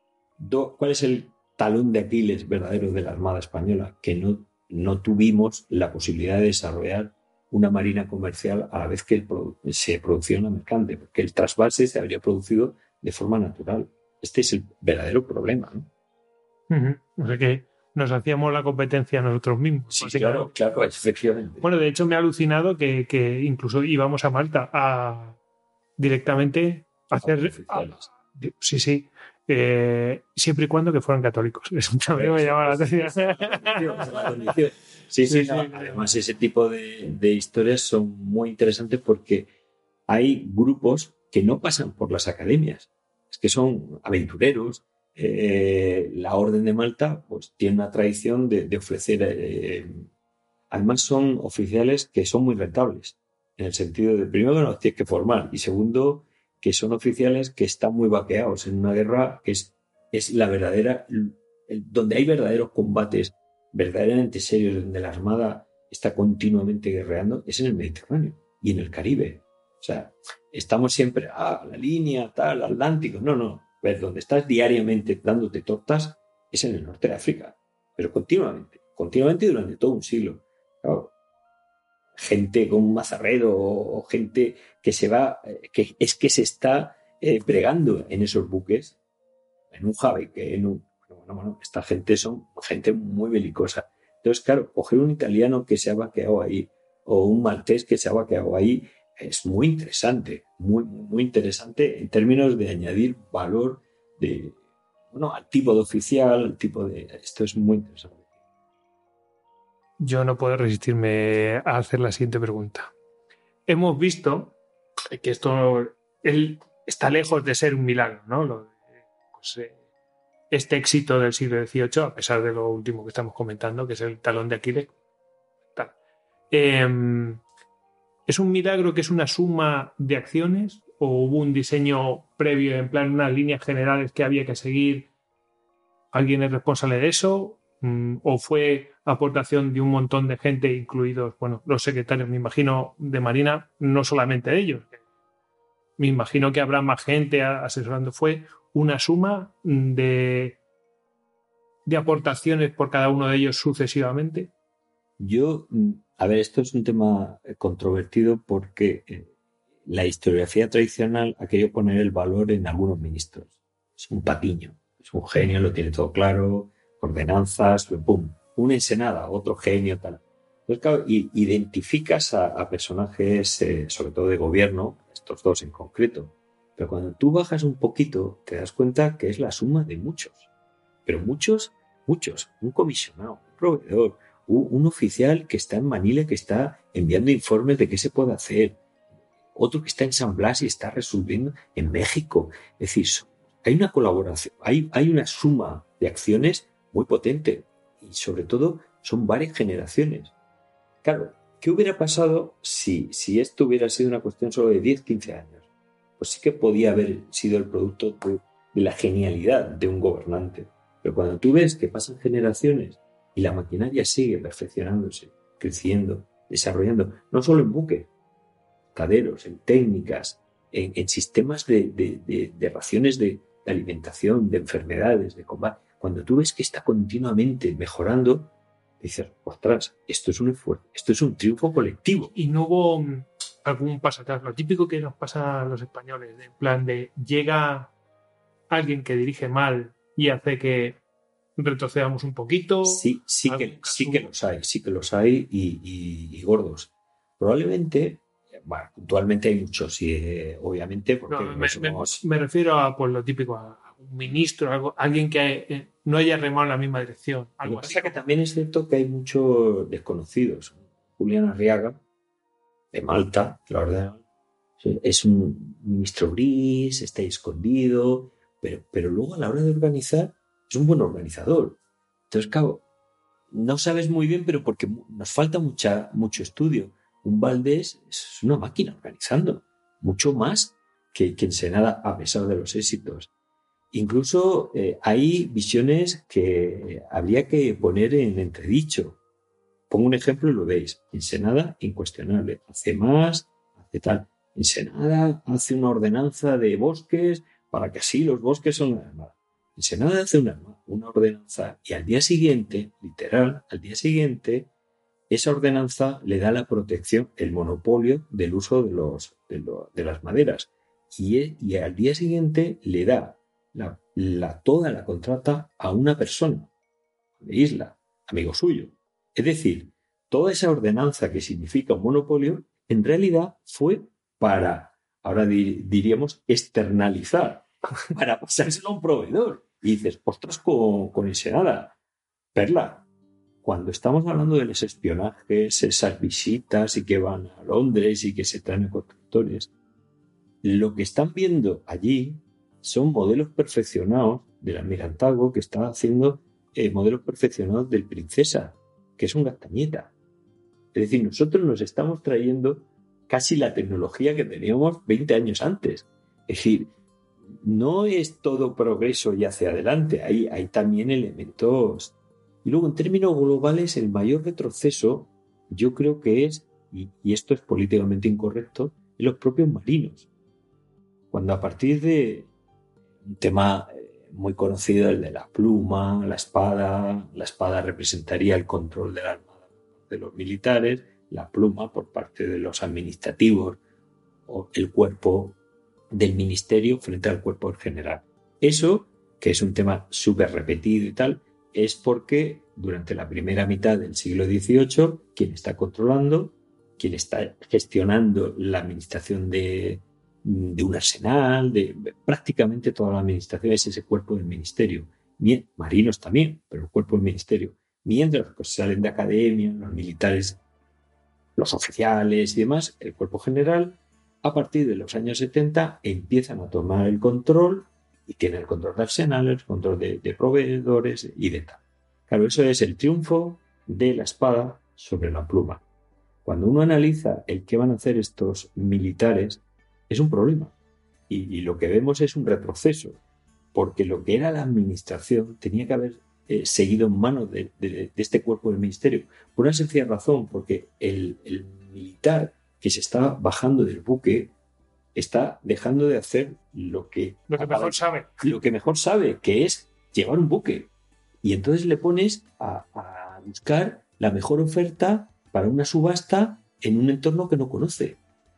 Do, ¿Cuál es el talón de Aquiles verdadero de la Armada Española? Que no, no tuvimos la posibilidad de desarrollar una marina comercial a la vez que el produ- se producía una mercante, porque el trasvase se habría producido de forma natural. Este es el verdadero problema, ¿no? Uh-huh. O sea que nos hacíamos la competencia nosotros mismos. Sí, claro, claro, efectivamente. Bueno, de hecho me ha alucinado que, que incluso íbamos a Malta a directamente a hacer... A, sí, sí. Eh, siempre y cuando que fueran católicos. Eso también me llama la atención. Sí, sí, no. Además ese tipo de, de historias son muy interesantes porque hay grupos que no pasan por las academias, es que son aventureros. Eh, la Orden de Malta pues tiene una tradición de, de ofrecer eh, además son oficiales que son muy rentables en el sentido de, primero, que no los tienes que formar y segundo, que son oficiales que están muy vaqueados en una guerra que es es la verdadera, donde hay verdaderos combates verdaderamente serios, donde la Armada está continuamente guerreando, es en el Mediterráneo y en el Caribe. O sea, estamos siempre a ah, la línea, tal, Atlántico. No, no. Ver, donde estás diariamente dándote tortas es en el norte de África. Pero continuamente, continuamente durante todo un siglo. Claro, gente con un mazarrero o gente que se va, que es que se está eh, pregando en esos buques, en un Javeque, en un... Bueno, bueno, esta gente son gente muy belicosa. Entonces, claro, coger un italiano que se ha vaqueado ahí o un maltés que se ha vaqueado ahí es muy interesante, muy, muy interesante en términos de añadir valor de, bueno, al tipo de oficial, al tipo de... Esto es muy interesante. Yo no puedo resistirme a hacer la siguiente pregunta. Hemos visto que esto él está lejos de ser un milagro, ¿no? Lo, pues, eh, este éxito del siglo dieciocho, a pesar de lo último que estamos comentando, que es el talón de Aquiles. Tal. Eh, ¿Es un milagro que es una suma de acciones o hubo un diseño previo, en plan unas líneas generales que había que seguir? ¿Alguien es responsable de eso? ¿O fue aportación de un montón de gente, incluidos, bueno, los secretarios, me imagino, de Marina, no solamente ellos? Me imagino que habrá más gente asesorando. ¿Fue una suma de, de aportaciones por cada uno de ellos sucesivamente? Yo, a ver, esto es un tema controvertido porque eh, la historiografía tradicional ha querido poner el valor en algunos ministros. Es un patiño, es un genio, lo tiene todo claro, ordenanzas, pum, una ensenada, otro genio, tal. Entonces, claro, y, identificas a, a personajes, eh, sobre todo de gobierno, estos dos en concreto. Pero cuando tú bajas un poquito, te das cuenta que es la suma de muchos. Pero muchos, muchos. Un comisionado, un proveedor, un oficial que está en Manila, que está enviando informes de qué se puede hacer, otro que está en San Blas y está resolviendo en México. Es decir, hay una colaboración, hay, hay una suma de acciones muy potente y sobre todo son varias generaciones. Claro, ¿qué hubiera pasado si, si esto hubiera sido una cuestión solo de diez, quince años? Pues sí que podía haber sido el producto de, de la genialidad de un gobernante. Pero cuando tú ves que pasan generaciones y la maquinaria sigue perfeccionándose, creciendo, desarrollando, no solo en buques, caderos, en técnicas, en, en sistemas de, de, de, de raciones de, de alimentación, de enfermedades, de combate. Cuando tú ves que está continuamente mejorando, dices, ostras, esto es un esfuerzo, esto es un triunfo colectivo. Y no hubo algún paso atrás, lo típico que nos pasa a los españoles, en plan de llega alguien que dirige mal y hace que retrocedamos un poquito. Sí, sí que, sí que los hay, sí que los hay y, y, y gordos. Probablemente, bueno, puntualmente hay muchos y eh, obviamente porque no, me, somos... me, me refiero a pues, lo típico, a un ministro, algo, alguien que eh, no haya remado en la misma dirección. Algo Lo que así. pasa que también es cierto que hay muchos desconocidos. Julián Arriaga, de Malta, la verdad, es un ministro gris, está ahí escondido, pero, pero luego a la hora de organizar es un buen organizador. Entonces, claro, no sabes muy bien, pero porque nos falta mucha, mucho estudio. Un Valdés es una máquina organizando, mucho más que, que Ensenada, a pesar de los éxitos. Incluso eh, hay visiones que habría que poner en entredicho. Pongo un ejemplo y lo veis. Ensenada, incuestionable. Hace más, hace tal. Ensenada hace una ordenanza de bosques para que así los bosques son la Armada. Ensenada hace una, una ordenanza y al día siguiente, literal, al día siguiente, esa ordenanza le da la protección, el monopolio del uso de, los, de, lo, de las maderas. Y, y al día siguiente le da la, la, toda la contrata a una persona de isla, amigo suyo. Es decir, toda esa ordenanza que significa un monopolio, en realidad fue para, ahora dir, diríamos, externalizar, para pasárselo a un proveedor. Y dices, ostras, con, con Ensenada, Perla, cuando estamos hablando de los espionajes, esas visitas y que van a Londres y que se traen a constructores, lo que están viendo allí son modelos perfeccionados del almirantazgo que está haciendo eh, modelos perfeccionados del Princesa, que es un Gastañeta. Es decir, nosotros nos estamos trayendo casi la tecnología que teníamos veinte años antes. Es decir, no es todo progreso y hacia adelante, hay, hay también elementos. Y luego, en términos globales, el mayor retroceso, yo creo que es, y, y esto es políticamente incorrecto, en los propios marinos. Cuando a partir de un tema muy conocido, el de la pluma, la espada, la espada representaría el control de la armada de los militares, la pluma por parte de los administrativos o el cuerpo del ministerio frente al cuerpo general. Eso, que es un tema súper repetido y tal, es porque durante la primera mitad del siglo dieciocho, quien está controlando, quien está gestionando la administración de, de un arsenal, de prácticamente toda la administración es ese cuerpo del ministerio. Marinos también, pero el cuerpo del ministerio. Mientras los que salen de academia, los militares, los oficiales y demás, el cuerpo general, a partir de los años setenta empiezan a tomar el control y tienen el control de arsenales, el control de, de proveedores y de tal. Claro, eso es el triunfo de la espada sobre la pluma. Cuando uno analiza el que van a hacer estos militares, es un problema. Y, y lo que vemos es un retroceso, porque lo que era la administración tenía que haber eh, seguido en manos de, de, de este cuerpo del ministerio. Por una sencilla razón, porque el, el militar que se está bajando del buque está dejando de hacer lo que, lo que mejor sabe. Lo que mejor sabe, que es llevar un buque. Y entonces le pones a, a buscar la mejor oferta para una subasta en un entorno que no conoce.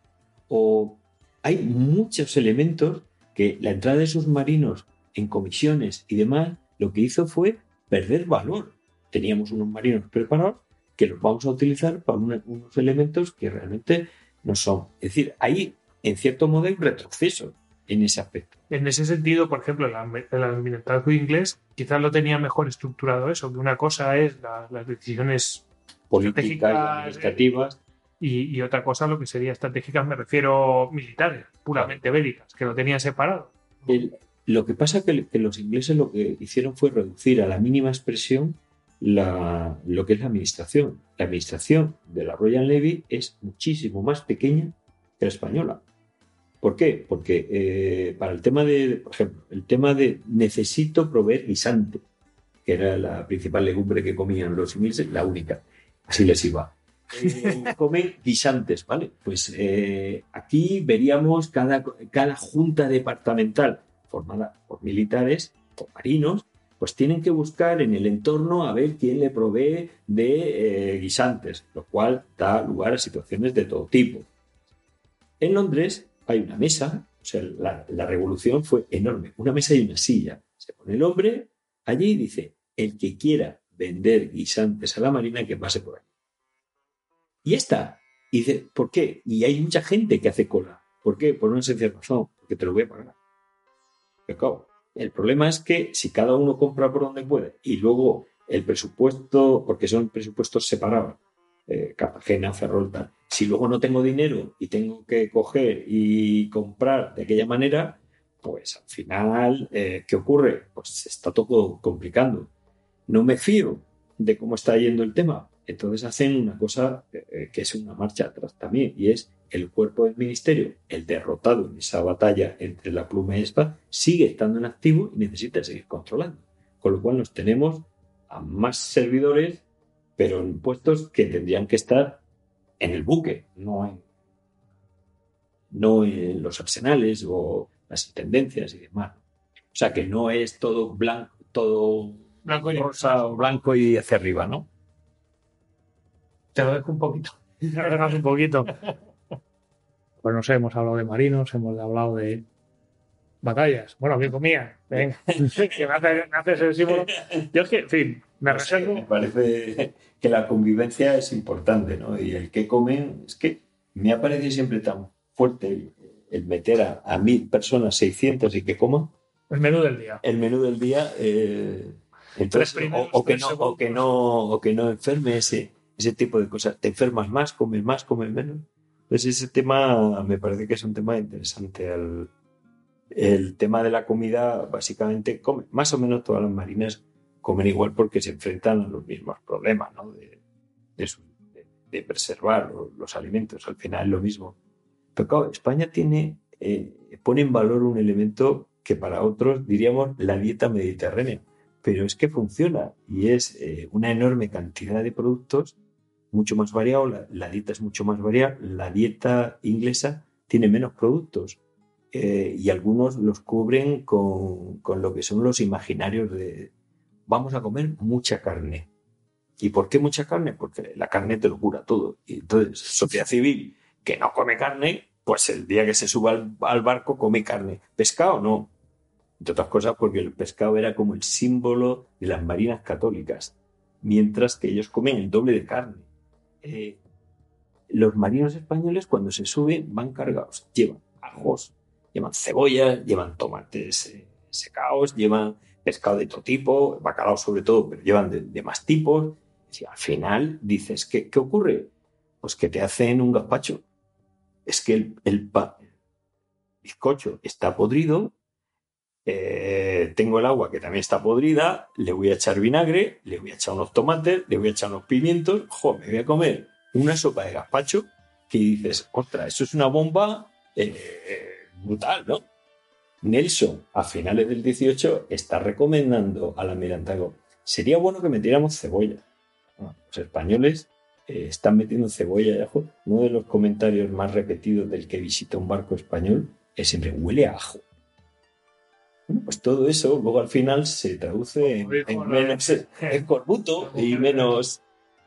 O hay muchos elementos que la entrada de esos marinos en comisiones y demás, lo que hizo fue perder valor. Teníamos unos marinos preparados que los vamos a utilizar para una, unos elementos que realmente no son. Es decir, hay, en cierto modo, un retroceso en ese aspecto. En ese sentido, por ejemplo, el, el almirantazgo inglés quizás lo tenía mejor estructurado eso, que una cosa es la, las decisiones políticas, administrativas. Y, y otra cosa, lo que sería estratégicas, me refiero militares, puramente claro. bélicas, que lo tenían separado. El, lo que pasa es que, que los ingleses lo que hicieron fue reducir a la mínima expresión la, lo que es la administración. La administración de la Royal Navy es muchísimo más pequeña que la española. ¿Por qué? Porque eh, para el tema de, por ejemplo, el tema de necesito proveer guisante, que era la principal legumbre que comían los ingleses, la única, así les iba. Eh, comen guisantes, ¿vale? Pues eh, aquí veríamos cada, cada junta departamental formada por militares, por marinos, pues tienen que buscar en el entorno a ver quién le provee de eh, guisantes, lo cual da lugar a situaciones de todo tipo. En Londres hay una mesa, o sea, la, la revolución fue enorme, una mesa y una silla. Se pone el hombre allí y dice, el que quiera vender guisantes a la marina, que pase por ahí. Y ya está. Y dice, ¿por qué? Y hay mucha gente que hace cola. ¿Por qué? Por una sencilla razón, porque te lo voy a pagar. Pero claro, el problema es que si cada uno compra por donde puede y luego el presupuesto, porque son presupuestos separados, eh, Cartagena, Ferrol, tal, si luego no tengo dinero y tengo que coger y comprar de aquella manera, pues al final, eh, ¿qué ocurre? Pues se está todo complicando. No me fío de cómo está yendo el tema. Entonces hacen una cosa eh, que es una marcha atrás también, y es el cuerpo del ministerio, el derrotado en esa batalla entre la pluma y la espada, sigue estando en activo y necesita seguir controlando. Con lo cual nos tenemos a más servidores, pero en puestos que tendrían que estar en el buque, no en, no en los arsenales o las intendencias y demás. O sea que no es todo blanco, todo blanco y rosa o blanco y hacia arriba, ¿no? Te lo dejo un poquito. Te lo dejas un poquito. Pues no sé, hemos hablado de marinos, hemos hablado de batallas. Bueno, bien comía. Venga, que me haces, me haces el símbolo. Yo es que, en fin, me pues reservo. Sí, me parece que la convivencia es importante, ¿no? Y el que comen, es que me ha parecido siempre tan fuerte el, el meter a, a mil personas, seiscientas y que coman. El menú del día. El menú del día. Eh, entonces, primeros, o, o, que no, o, que no, o que no enferme ese, ese tipo de cosas. Te enfermas más, comes más, comes menos. Entonces ese tema me parece que es un tema interesante. El, el tema de la comida, básicamente, come, más o menos todas las marinas comen igual porque se enfrentan a los mismos problemas, ¿no? De, de, su, de, de preservar los, los alimentos. Al final es lo mismo. Pero claro, España tiene, eh, pone en valor un elemento que para otros diríamos la dieta mediterránea. Pero es que funciona y es eh, una enorme cantidad de productos, mucho más variado, la, la dieta es mucho más variada, la dieta inglesa tiene menos productos eh, y algunos los cubren con, con lo que son los imaginarios de vamos a comer mucha carne. ¿Y por qué mucha carne? Porque la carne te lo cura todo. Y entonces, sociedad civil que no come carne, pues el día que se suba al, al barco come carne. ¿Pescado? No. Entre otras cosas porque el pescado era como el símbolo de las marinas católicas, mientras que ellos comen el doble de carne. Eh, los marinos españoles cuando se suben van cargados, llevan ajos, llevan cebollas, llevan tomates eh, secados, llevan pescado de todo tipo, bacalao sobre todo, pero llevan de, de más tipos. Y al final dices, ¿qué, ¿qué ocurre? Pues que te hacen un gazpacho. Es que el, el, pa, el bizcocho está podrido. Eh, tengo el agua que también está podrida, le voy a echar vinagre, le voy a echar unos tomates, le voy a echar unos pimientos, jo, me voy a comer una sopa de gazpacho que dices, ostras, eso es una bomba eh, brutal, ¿no? Nelson, a finales del dieciocho, está recomendando al almirantazgo, sería bueno que metiéramos cebolla. Bueno, los españoles eh, están metiendo cebolla y ajo. Uno de los comentarios más repetidos del que visita un barco español es siempre, huele a ajo. Bueno, pues todo eso luego al final se traduce en, en menos escorbuto y menos...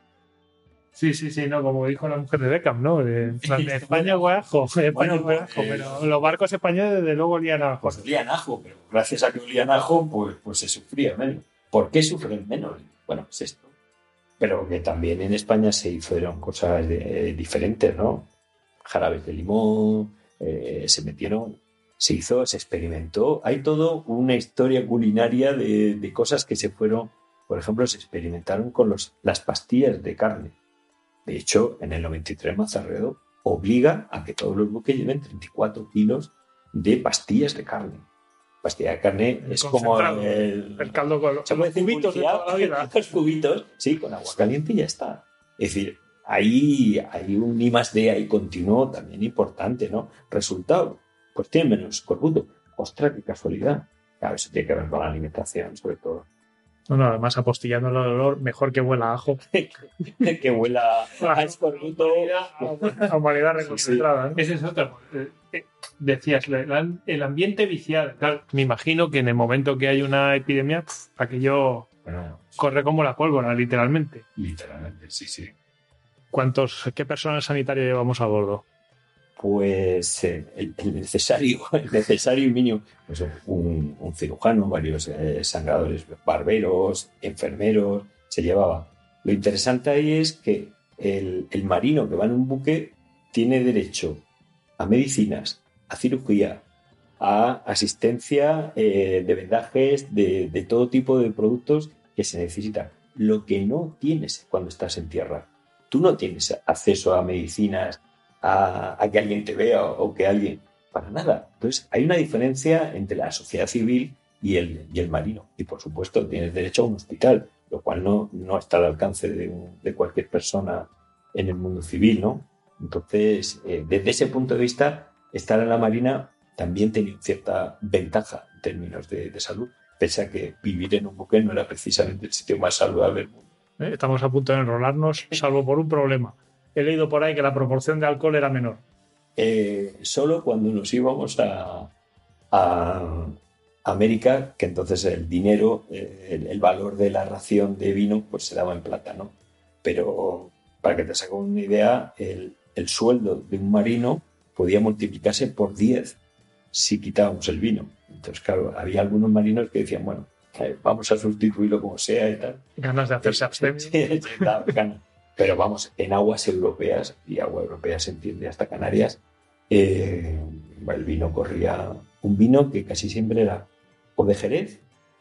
Sí, sí, sí, no, como dijo la mujer de Beckham, ¿no? De, de España guajo, España bueno, guajo, eh, pero los barcos españoles desde luego olían a ajo. Pues olían ajo, pero gracias a que olían ajo, pues, pues se sufría menos. ¿Por qué sufren menos? Bueno, es esto. Pero que también en España se hicieron cosas de, eh, diferentes, ¿no? Jarabes de limón, eh, se metieron... Se hizo, se experimentó. Hay todo una historia culinaria de, de cosas que se fueron... Por ejemplo, se experimentaron con los, las pastillas de carne. De hecho, en el noventa y tres Mazarredo obliga a que todos los buques lleven treinta y cuatro kilos de pastillas de carne. Pastilla de carne el es como el, el caldo con los, los cubitos de toda la vida. Los cubitos, sí, con agua caliente y ya está. Es decir, ahí hay un I más D ahí continuo también importante, ¿no? Resultado, pues tiene menos escorbuto. ¡Ostras, qué casualidad! Claro, eso tiene que ver con la alimentación, sobre todo. No, no, además apostillando el olor, mejor que huela a ajo. Que huela a escorbuto. A humanidad reconcentrada. Sí, sí. Ese es otro. Decías, el ambiente viciado. Claro, me imagino que en el momento que hay una epidemia, pff, aquello Bueno, corre como la pólvora, literalmente. literalmente, sí, sí. ¿Cuántos, qué personal sanitario llevamos a bordo? Pues eh, el, el necesario, el necesario y mínimo, pues un, un cirujano, varios eh, sangradores, barberos, enfermeros, se llevaba. Lo interesante ahí es que el, el marino que va en un buque tiene derecho a medicinas, a cirugía, a asistencia eh, de vendajes, de, de todo tipo de productos que se necesitan. Lo que no tienes cuando estás en tierra. Tú no tienes acceso a medicinas, A, a que alguien te vea o que alguien... Para nada. Entonces, hay una diferencia entre la sociedad civil y el, y el marino. Y, por supuesto, tienes derecho a un hospital, lo cual no, no está al alcance de, un, de cualquier persona en el mundo civil, ¿no? Entonces, eh, desde ese punto de vista, estar en la marina también tenía cierta ventaja en términos de, de salud, pese a que vivir en un buque no era precisamente el sitio más saludable del mundo. ¿Eh? Estamos a punto de enrolarnos, salvo por un problema. He leído por ahí que la proporción de alcohol era menor. Eh, solo cuando nos íbamos a, a América, que entonces el dinero, eh, el, el valor de la ración de vino, pues se daba en plata, ¿no? Pero para que te saques una idea, el, el sueldo de un marino podía multiplicarse por diez si quitábamos el vino. Entonces, claro, había algunos marinos que decían, bueno, eh, vamos a sustituirlo como sea y tal. Ganas de hacerse abstemio. Sí, da ganas. Pero vamos, en aguas europeas, y agua europea se entiende hasta Canarias, eh, el vino corría, un vino que casi siempre era o de Jerez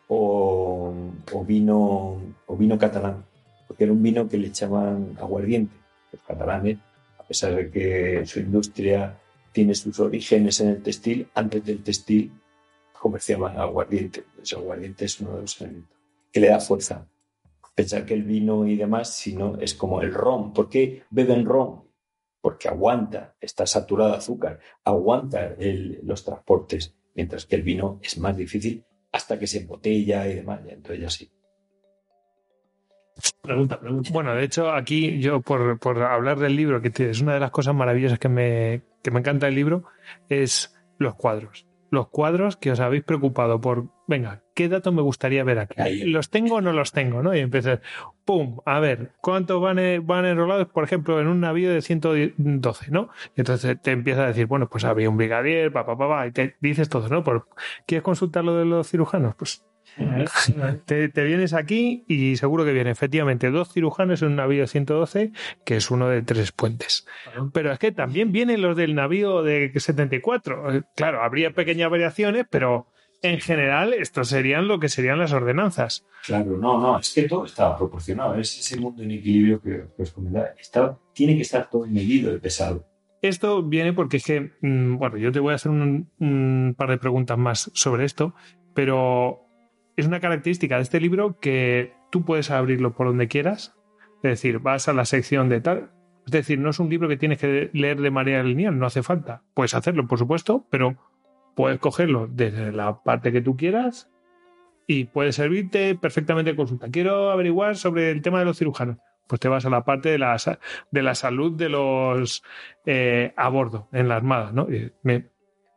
o, o, vino, o vino catalán, porque era un vino que le echaban aguardiente. Los catalanes, a pesar de que su industria tiene sus orígenes en el textil, antes del textil comerciaban aguardiente. Ese aguardiente es uno de los elementos que le da fuerza. Pensar que el vino y demás, si no, es como el ron. ¿Por qué beben ron? Porque aguanta, está saturado de azúcar, aguanta el, los transportes. mientras que el vino es más difícil hasta que se embotella y demás, y entonces ya sí. Pregunta, pregunta. Bueno, de hecho, aquí yo, por, por hablar del libro, que es una de las cosas maravillosas que me, que me encanta del libro, es los cuadros. Los cuadros que os habéis preocupado por, venga, ¿qué datos me gustaría ver aquí? Ahí. ¿Los tengo o no los tengo? ¿No? Y empiezas, pum, a ver, ¿cuántos van, eh, van enrolados, por ejemplo, en un navío de ciento doce, ¿no? Y entonces te empieza a decir, bueno, pues había un brigadier, pa, pa, pa, pa, y te dices todo, ¿no? Por, ¿quieres consultar lo de los cirujanos? Pues te, te vienes aquí y seguro que viene efectivamente dos cirujanos en un navío ciento doce, que es uno de Tres Puentes. Pero es que también vienen los del navío de setenta y cuatro. Claro, habría pequeñas variaciones, pero en general estos serían lo que serían las ordenanzas. Claro, no, no, es que todo está proporcionado. Es ese mundo en equilibrio que, que os comentaba. Está, tiene que estar todo medido y pesado. Esto viene porque es que, bueno, yo te voy a hacer un, un par de preguntas más sobre esto, pero es una característica de este libro que tú puedes abrirlo por donde quieras. Es decir, vas a la sección de tal. Es decir, no es un libro que tienes que leer de manera lineal, no hace falta. Puedes hacerlo, por supuesto, pero puedes cogerlo desde la parte que tú quieras y puede servirte perfectamente de consulta. Quiero averiguar sobre el tema de los cirujanos. Pues te vas a la parte de la, de la salud de los eh, a bordo, en la Armada, ¿no? Y me,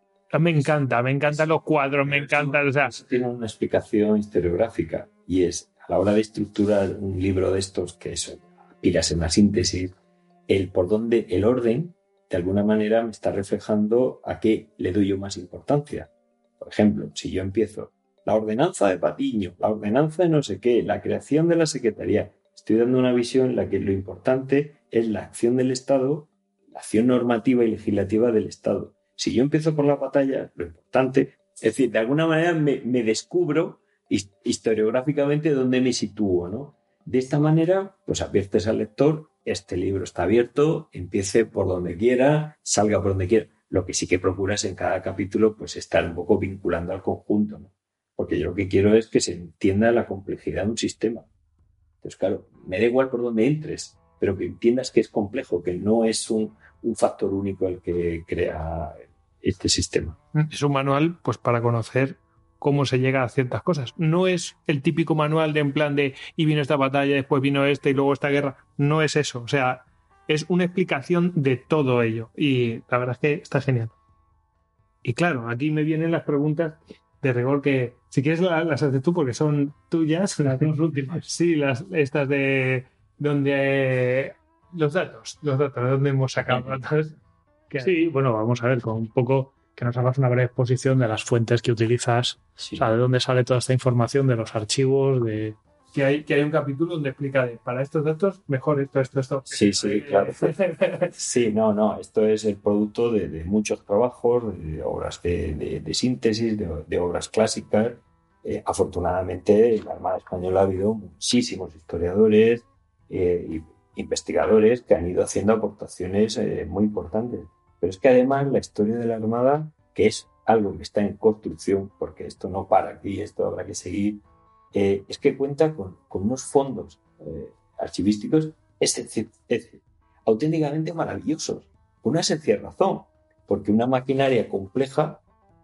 me encanta, me encantan los cuadros, me encantan... O sea, tiene una explicación historiográfica y es, a la hora de estructurar un libro de estos, que eso, aspiras en la síntesis, el por dónde, el orden, de alguna manera me está reflejando a qué le doy yo más importancia. Por ejemplo, si yo empiezo la ordenanza de Patiño, la ordenanza de no sé qué, la creación de la secretaría, estoy dando una visión en la que lo importante es la acción del Estado, la acción normativa y legislativa del Estado. Si yo empiezo por la batalla, lo importante, es decir, de alguna manera me, me descubro historiográficamente dónde me sitúo, ¿no? De esta manera, pues adviertes al lector, este libro está abierto, empiece por donde quiera, salga por donde quiera. Lo que sí que procuras en cada capítulo, pues estar un poco vinculando al conjunto, ¿no? Porque yo lo que quiero es que se entienda la complejidad de un sistema. Entonces, claro, me da igual por dónde entres, pero que entiendas que es complejo, que no es un, un factor único el que crea este sistema. Es un manual, pues, para conocer cómo se llega a ciertas cosas. No es el típico manual de en plan de y vino esta batalla, después vino esta y luego esta guerra. No es eso. O sea, es una explicación de todo ello. Y la verdad es que está genial. Y claro, aquí me vienen las preguntas de rigor que, si quieres, las haces tú porque son tuyas. Las dos últimas. Sí, las, estas de donde... Los datos, los datos, de dónde hemos sacado datos. Sí, bueno, vamos a ver, con un poco que nos hagas una breve exposición de las fuentes que utilizas, sí. O sea, de dónde sale toda esta información, de los archivos, de... Que hay, que hay un capítulo donde explica de, para estos datos, mejor esto, esto, esto. Sí, sí, claro. Sí, no, no, esto es el producto de, de muchos trabajos, de obras de, de, de síntesis, de, de obras clásicas. Eh, afortunadamente, en la Armada Española ha habido muchísimos historiadores eh, y investigadores que han ido haciendo aportaciones eh, muy importantes. Pero es que además la historia de la Armada, que es algo que está en construcción, porque esto no para aquí, esto habrá que seguir, eh, es que cuenta con, con unos fondos eh, archivísticos excep- excep- auténticamente maravillosos, por una sencilla razón, porque una maquinaria compleja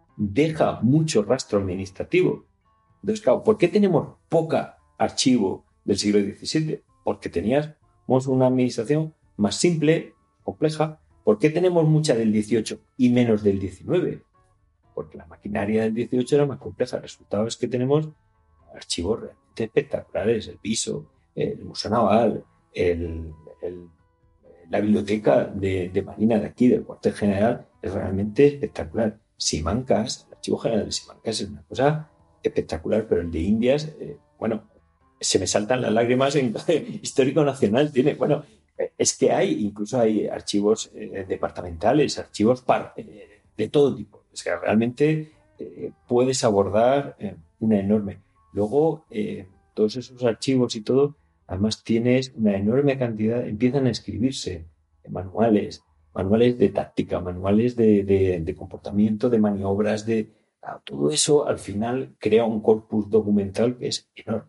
deja mucho rastro administrativo. Entonces, claro, ¿por qué tenemos poca archivo del siglo diecisiete? Porque teníamos una administración más simple, compleja. ¿Por qué tenemos mucha del dieciocho y menos del diecinueve? Porque la maquinaria del dieciocho era más compleja. El resultado es que tenemos archivos realmente espectaculares. El piso, el Museo Naval, el, el, la biblioteca de, de Marina de aquí, del cuartel general, es realmente espectacular. Simancas, el archivo general de Simancas es una cosa espectacular, pero el de Indias, eh, bueno, se me saltan las lágrimas en Histórico Nacional. Tiene, bueno, es que hay, incluso hay archivos eh, departamentales, archivos par, eh, de todo tipo. Es que realmente eh, puedes abordar eh, una enorme. Luego, eh, todos esos archivos y todo, además tienes una enorme cantidad, empiezan a escribirse manuales, manuales de táctica, manuales de, de, de comportamiento, de maniobras, de ah, todo eso al final crea un corpus documental que es enorme.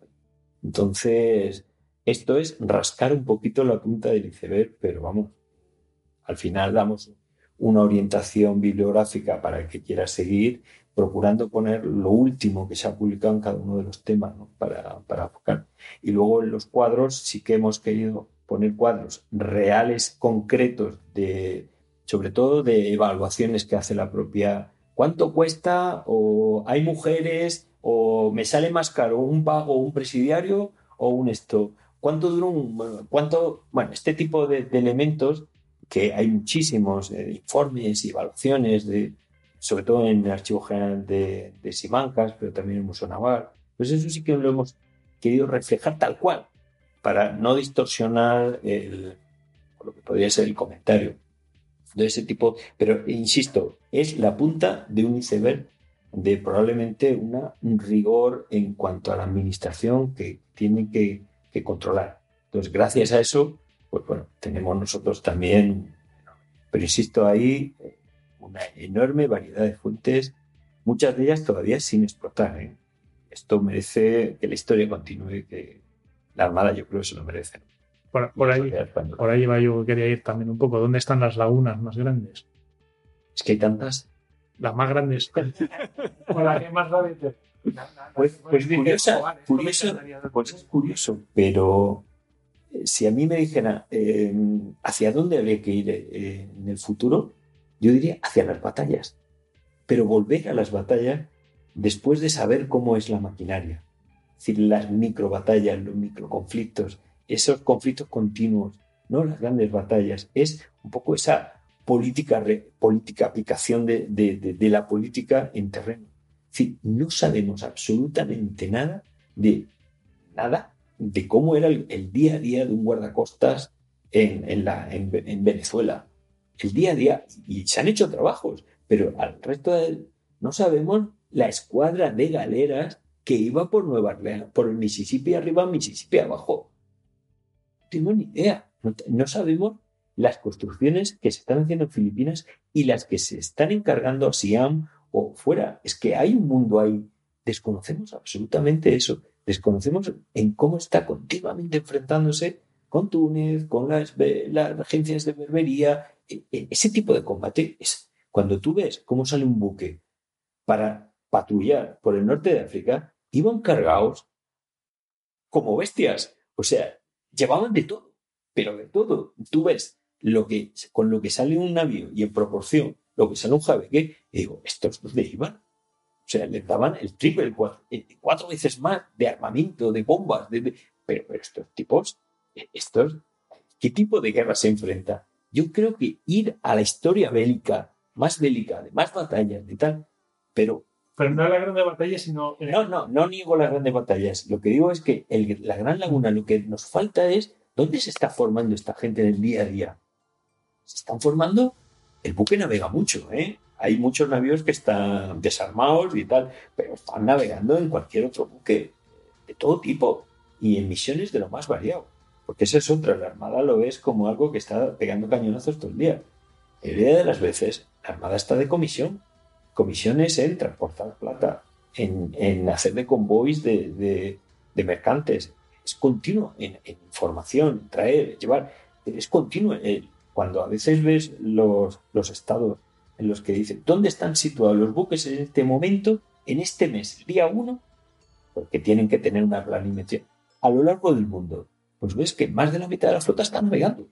Entonces, esto es rascar un poquito la punta del iceberg, pero vamos, al final damos una orientación bibliográfica para el que quiera seguir procurando poner lo último que se ha publicado en cada uno de los temas, ¿no? para, para enfocar. Y luego en los cuadros sí que hemos querido poner cuadros reales, concretos, de, sobre todo de evaluaciones que hace la propia... ¿Cuánto cuesta? ¿O hay mujeres? ¿O me sale más caro un pago, un presidiario o un esto? ¿Cuánto dura un...? ¿Cuánto? Bueno, este tipo de, de elementos, que hay muchísimos eh, informes y evaluaciones de... sobre todo en el Archivo General de, de Simancas, pero también en el Museo Naval. Pues eso sí que lo hemos querido reflejar tal cual, para no distorsionar el, lo que podría ser el comentario de ese tipo. Pero, insisto, es la punta de un iceberg de probablemente una, un rigor en cuanto a la administración que tiene que, que controlar. Entonces, gracias a eso, pues bueno, tenemos nosotros también, pero insisto, ahí una enorme variedad de fuentes, muchas de ellas todavía sin explotar, ¿eh? Esto merece que la historia continúe, que la Armada yo creo que se lo merece. Por, por ahí, por ahí va, yo quería ir también un poco. ¿Dónde están las lagunas más grandes? Es que hay tantas. Las más grandes. O la que más sabe. Pues, pues curiosa, curioso, pues es curioso, pero si a mí me dijera eh, hacia dónde habría que ir eh, en el futuro, yo diría hacia las batallas. Pero volver a las batallas después de saber cómo es la maquinaria. Es decir, las microbatallas, los microconflictos, esos conflictos continuos, no las grandes batallas. Es un poco esa política, re, política aplicación de, de, de, de la política en terreno. Es decir, no sabemos absolutamente nada de nada de cómo era el, el día a día de un guardacostas en, en, la, en, en Venezuela. El día a día, y se han hecho trabajos, pero al resto de, no sabemos la escuadra de galeras que iba por Nueva Orleans, por el Mississippi arriba, Mississippi abajo. No tengo ni idea. No, no sabemos las construcciones que se están haciendo en Filipinas y las que se están encargando a Siam o fuera. Es que hay un mundo ahí. Desconocemos absolutamente eso. Desconocemos en cómo está continuamente enfrentándose con Túnez, con las, las agencias de berbería. Ese tipo de combate es cuando tú ves cómo sale un buque para patrullar por el norte de África, iban cargados como bestias. O sea, llevaban de todo, pero de todo. Tú ves lo que, con lo que sale un navío y en proporción lo que sale un jabeque, y digo, ¿estos dónde iban? O sea, les daban el triple, cuatro, cuatro veces más de armamento, de bombas, de, de, pero, pero estos tipos, estos, ¿qué tipo de guerra se enfrenta? Yo creo que ir a la historia bélica, más bélica, de más batallas, de tal, pero... Pero no la grande batalla, sino... No, no, no niego las grandes batallas. Lo que digo es que el, la Gran Laguna, lo que nos falta es ¿dónde se está formando esta gente en el día a día? Se están formando... El buque navega mucho, ¿eh? Hay muchos navíos que están desarmados y tal, pero están navegando en cualquier otro buque de todo tipo y en misiones de lo más variado. Porque esa es otra, la Armada lo ves como algo que está pegando cañonazos todo el día. El día de las veces, la Armada está de comisión. Comisiones en transportar plata, en, en hacer de convoys de, de, de mercantes. Es continuo en, en información, traer, llevar. Es continuo. El, cuando a veces ves los, los estados en los que dicen ¿dónde están situados los buques en este momento, en este mes, el día uno? Porque tienen que tener una planificación a lo largo del mundo. Pues ves que más de la mitad de la flota está navegando.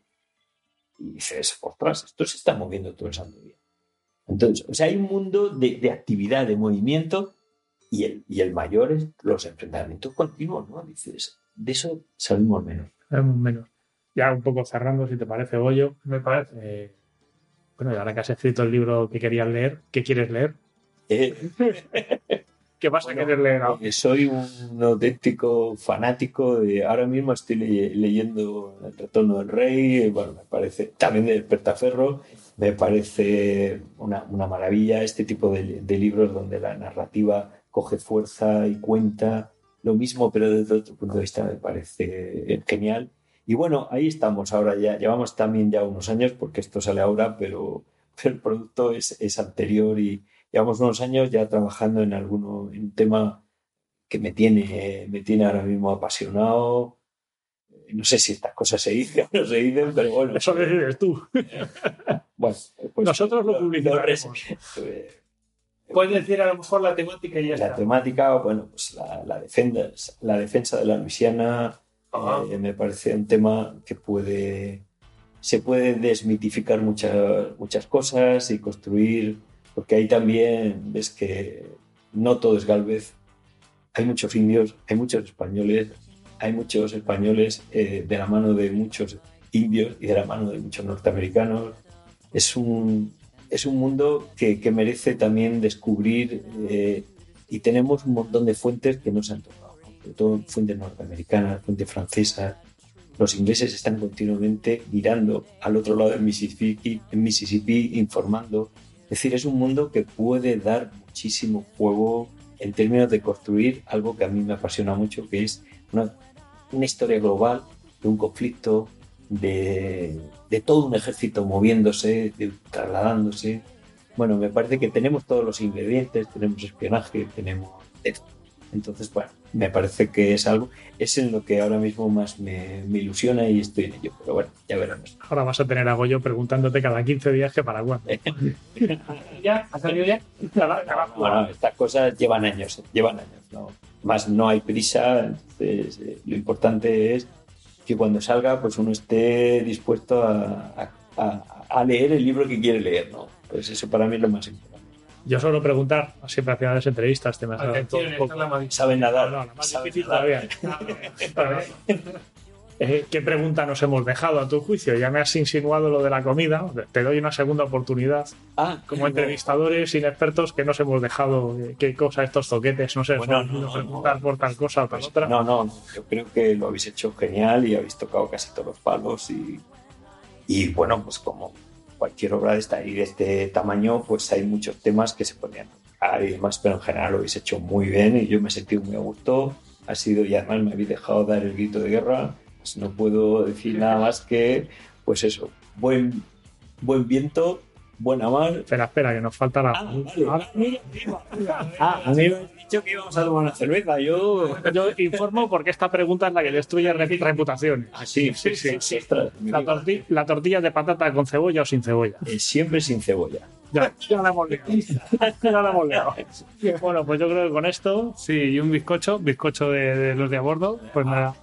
Y dices, ostras, esto se está moviendo todo el santo día. Entonces, o sea, hay un mundo de, de actividad, de movimiento, y el, y el mayor es los enfrentamientos continuos, ¿no? Dices, de eso sabemos menos. Sabemos menos. Ya un poco cerrando, si te parece, Goyo. Me parece. Eh, bueno, y ahora que has escrito el libro que querías leer, ¿qué quieres leer? Eh, ¿Qué vas bueno, a querer leer ahora? Eh, soy un auténtico fanático de... Ahora mismo estoy le- leyendo El Retorno del Rey, eh, bueno, me parece... También de Despertaferro, me parece una, una maravilla este tipo de, de libros donde la narrativa coge fuerza y cuenta lo mismo, pero desde otro punto de vista me parece genial. Y bueno, ahí estamos ahora ya. Llevamos también ya unos años, porque esto sale ahora, pero, pero el producto es, es anterior y llevamos unos años ya trabajando en alguno, en un tema que me tiene, me tiene ahora mismo apasionado. No sé si estas cosas se dicen o no se dicen, pero bueno. Eso decides tú. Bueno, pues Nosotros lo publicaremos. eh, Puedes decir a lo mejor la temática y ya La está. temática, bueno, pues la, la, defensa, la defensa de la Luisiana eh, me parece un tema que puede se puede desmitificar muchas, muchas cosas y construir, porque ahí también ves que no todo es Gálvez, hay muchos indios, hay muchos españoles, hay muchos españoles eh, de la mano de muchos indios y de la mano de muchos norteamericanos. Es un, es un mundo que, que merece también descubrir eh, y tenemos un montón de fuentes que no se han tocado, ¿no? Sobre todo fuentes norteamericanas, fuentes francesas. Los ingleses están continuamente mirando al otro lado del Mississippi, en Mississippi, informando. Es decir, es un mundo que puede dar muchísimo juego en términos de construir algo que a mí me apasiona mucho, que es una, una historia global de un conflicto, de, de todo un ejército moviéndose, de, trasladándose. Bueno, me parece que tenemos todos los ingredientes, tenemos espionaje, tenemos esto. Entonces, bueno, me parece que es algo, es en lo que ahora mismo más me, me ilusiona y estoy en ello. Pero bueno, ya veremos. Ahora vas a tener a Goyo preguntándote cada quince días que para cuándo. ¿Ya? ¿Ha salido ya? Bueno, estas cosas llevan años, llevan años, ¿no? Más no hay prisa, entonces eh, lo importante es que cuando salga, pues uno esté dispuesto a, a, a leer el libro que quiere leer, ¿no? Pues eso para mí es lo más importante. Yo suelo preguntar, siempre al final de las entrevistas, te me has dado Atención, todo un esta poco. es la más- Saben nadar. No, la más saben difícil nadar. todavía. Eh, ¿Qué pregunta nos hemos dejado a tu juicio? Ya me has insinuado lo de la comida, te doy una segunda oportunidad. Ah, Como entrevistadores inexpertos que nos hemos dejado, eh, qué cosa estos zoquetes, no sé, Bueno, os han no, ido a no, preguntar no. por tal cosa o tal Pues, otra. no, no, yo creo que lo habéis hecho genial y habéis tocado casi todos los palos y, y bueno, pues como cualquier obra de, esta, y de este tamaño, pues hay muchos temas que se podrían tocar y demás, pero en general lo habéis hecho muy bien y yo me he sentido muy a gusto. Ha sido, y además me habéis dejado dar el grito de guerra, pues no puedo decir nada más que, pues eso, buen, buen viento, buena mar. Espera, espera, que nos falta la. Ah, vale. Ahora- Ah, a mí me habéis dicho que íbamos a tomar una cerveza, yo... Yo informo porque esta pregunta es la que destruye re- reputaciones. Ah, sí, sí, sí, sí. Ostras, La, torti- la tortilla de patata con cebolla o sin cebolla. eh, siempre sin cebolla. Ya, ya la hemos liado. Ya la hemos liado. Bueno, pues yo creo que con esto. Sí, y un bizcocho, bizcocho de, de los de a bordo, pues nada.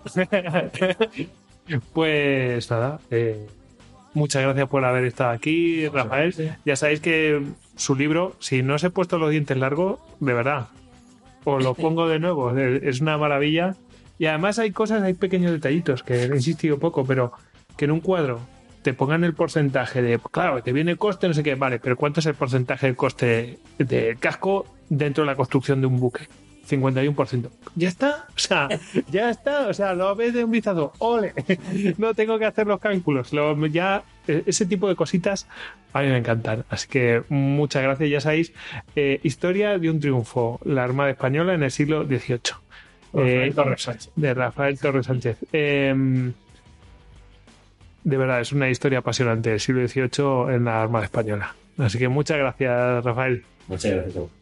Pues nada, eh, muchas gracias por haber estado aquí, Rafael. Ya sabéis que su libro, si no os he puesto los dientes largos, de verdad, os lo pongo de nuevo, es una maravilla. Y además hay cosas, hay pequeños detallitos que he insistido poco, pero que en un cuadro te pongan el porcentaje de, claro, te viene coste, no sé qué, vale, pero ¿cuánto es el porcentaje del coste del casco dentro de la construcción de un buque? cincuenta y uno por ciento. Ya está, o sea, ya está, o sea, lo ves de un vistazo, ole, no tengo que hacer los cálculos, lo, ya, ese tipo de cositas a mí me encantan, así que muchas gracias, ya sabéis, eh, historia de un triunfo, la Armada Española en el siglo dieciocho. Rafael Eh, Torres Sánchez. De Rafael Torres Sánchez. Eh, de verdad, es una historia apasionante del siglo dieciocho en la Armada Española. Así que muchas gracias, Rafael. Muchas gracias.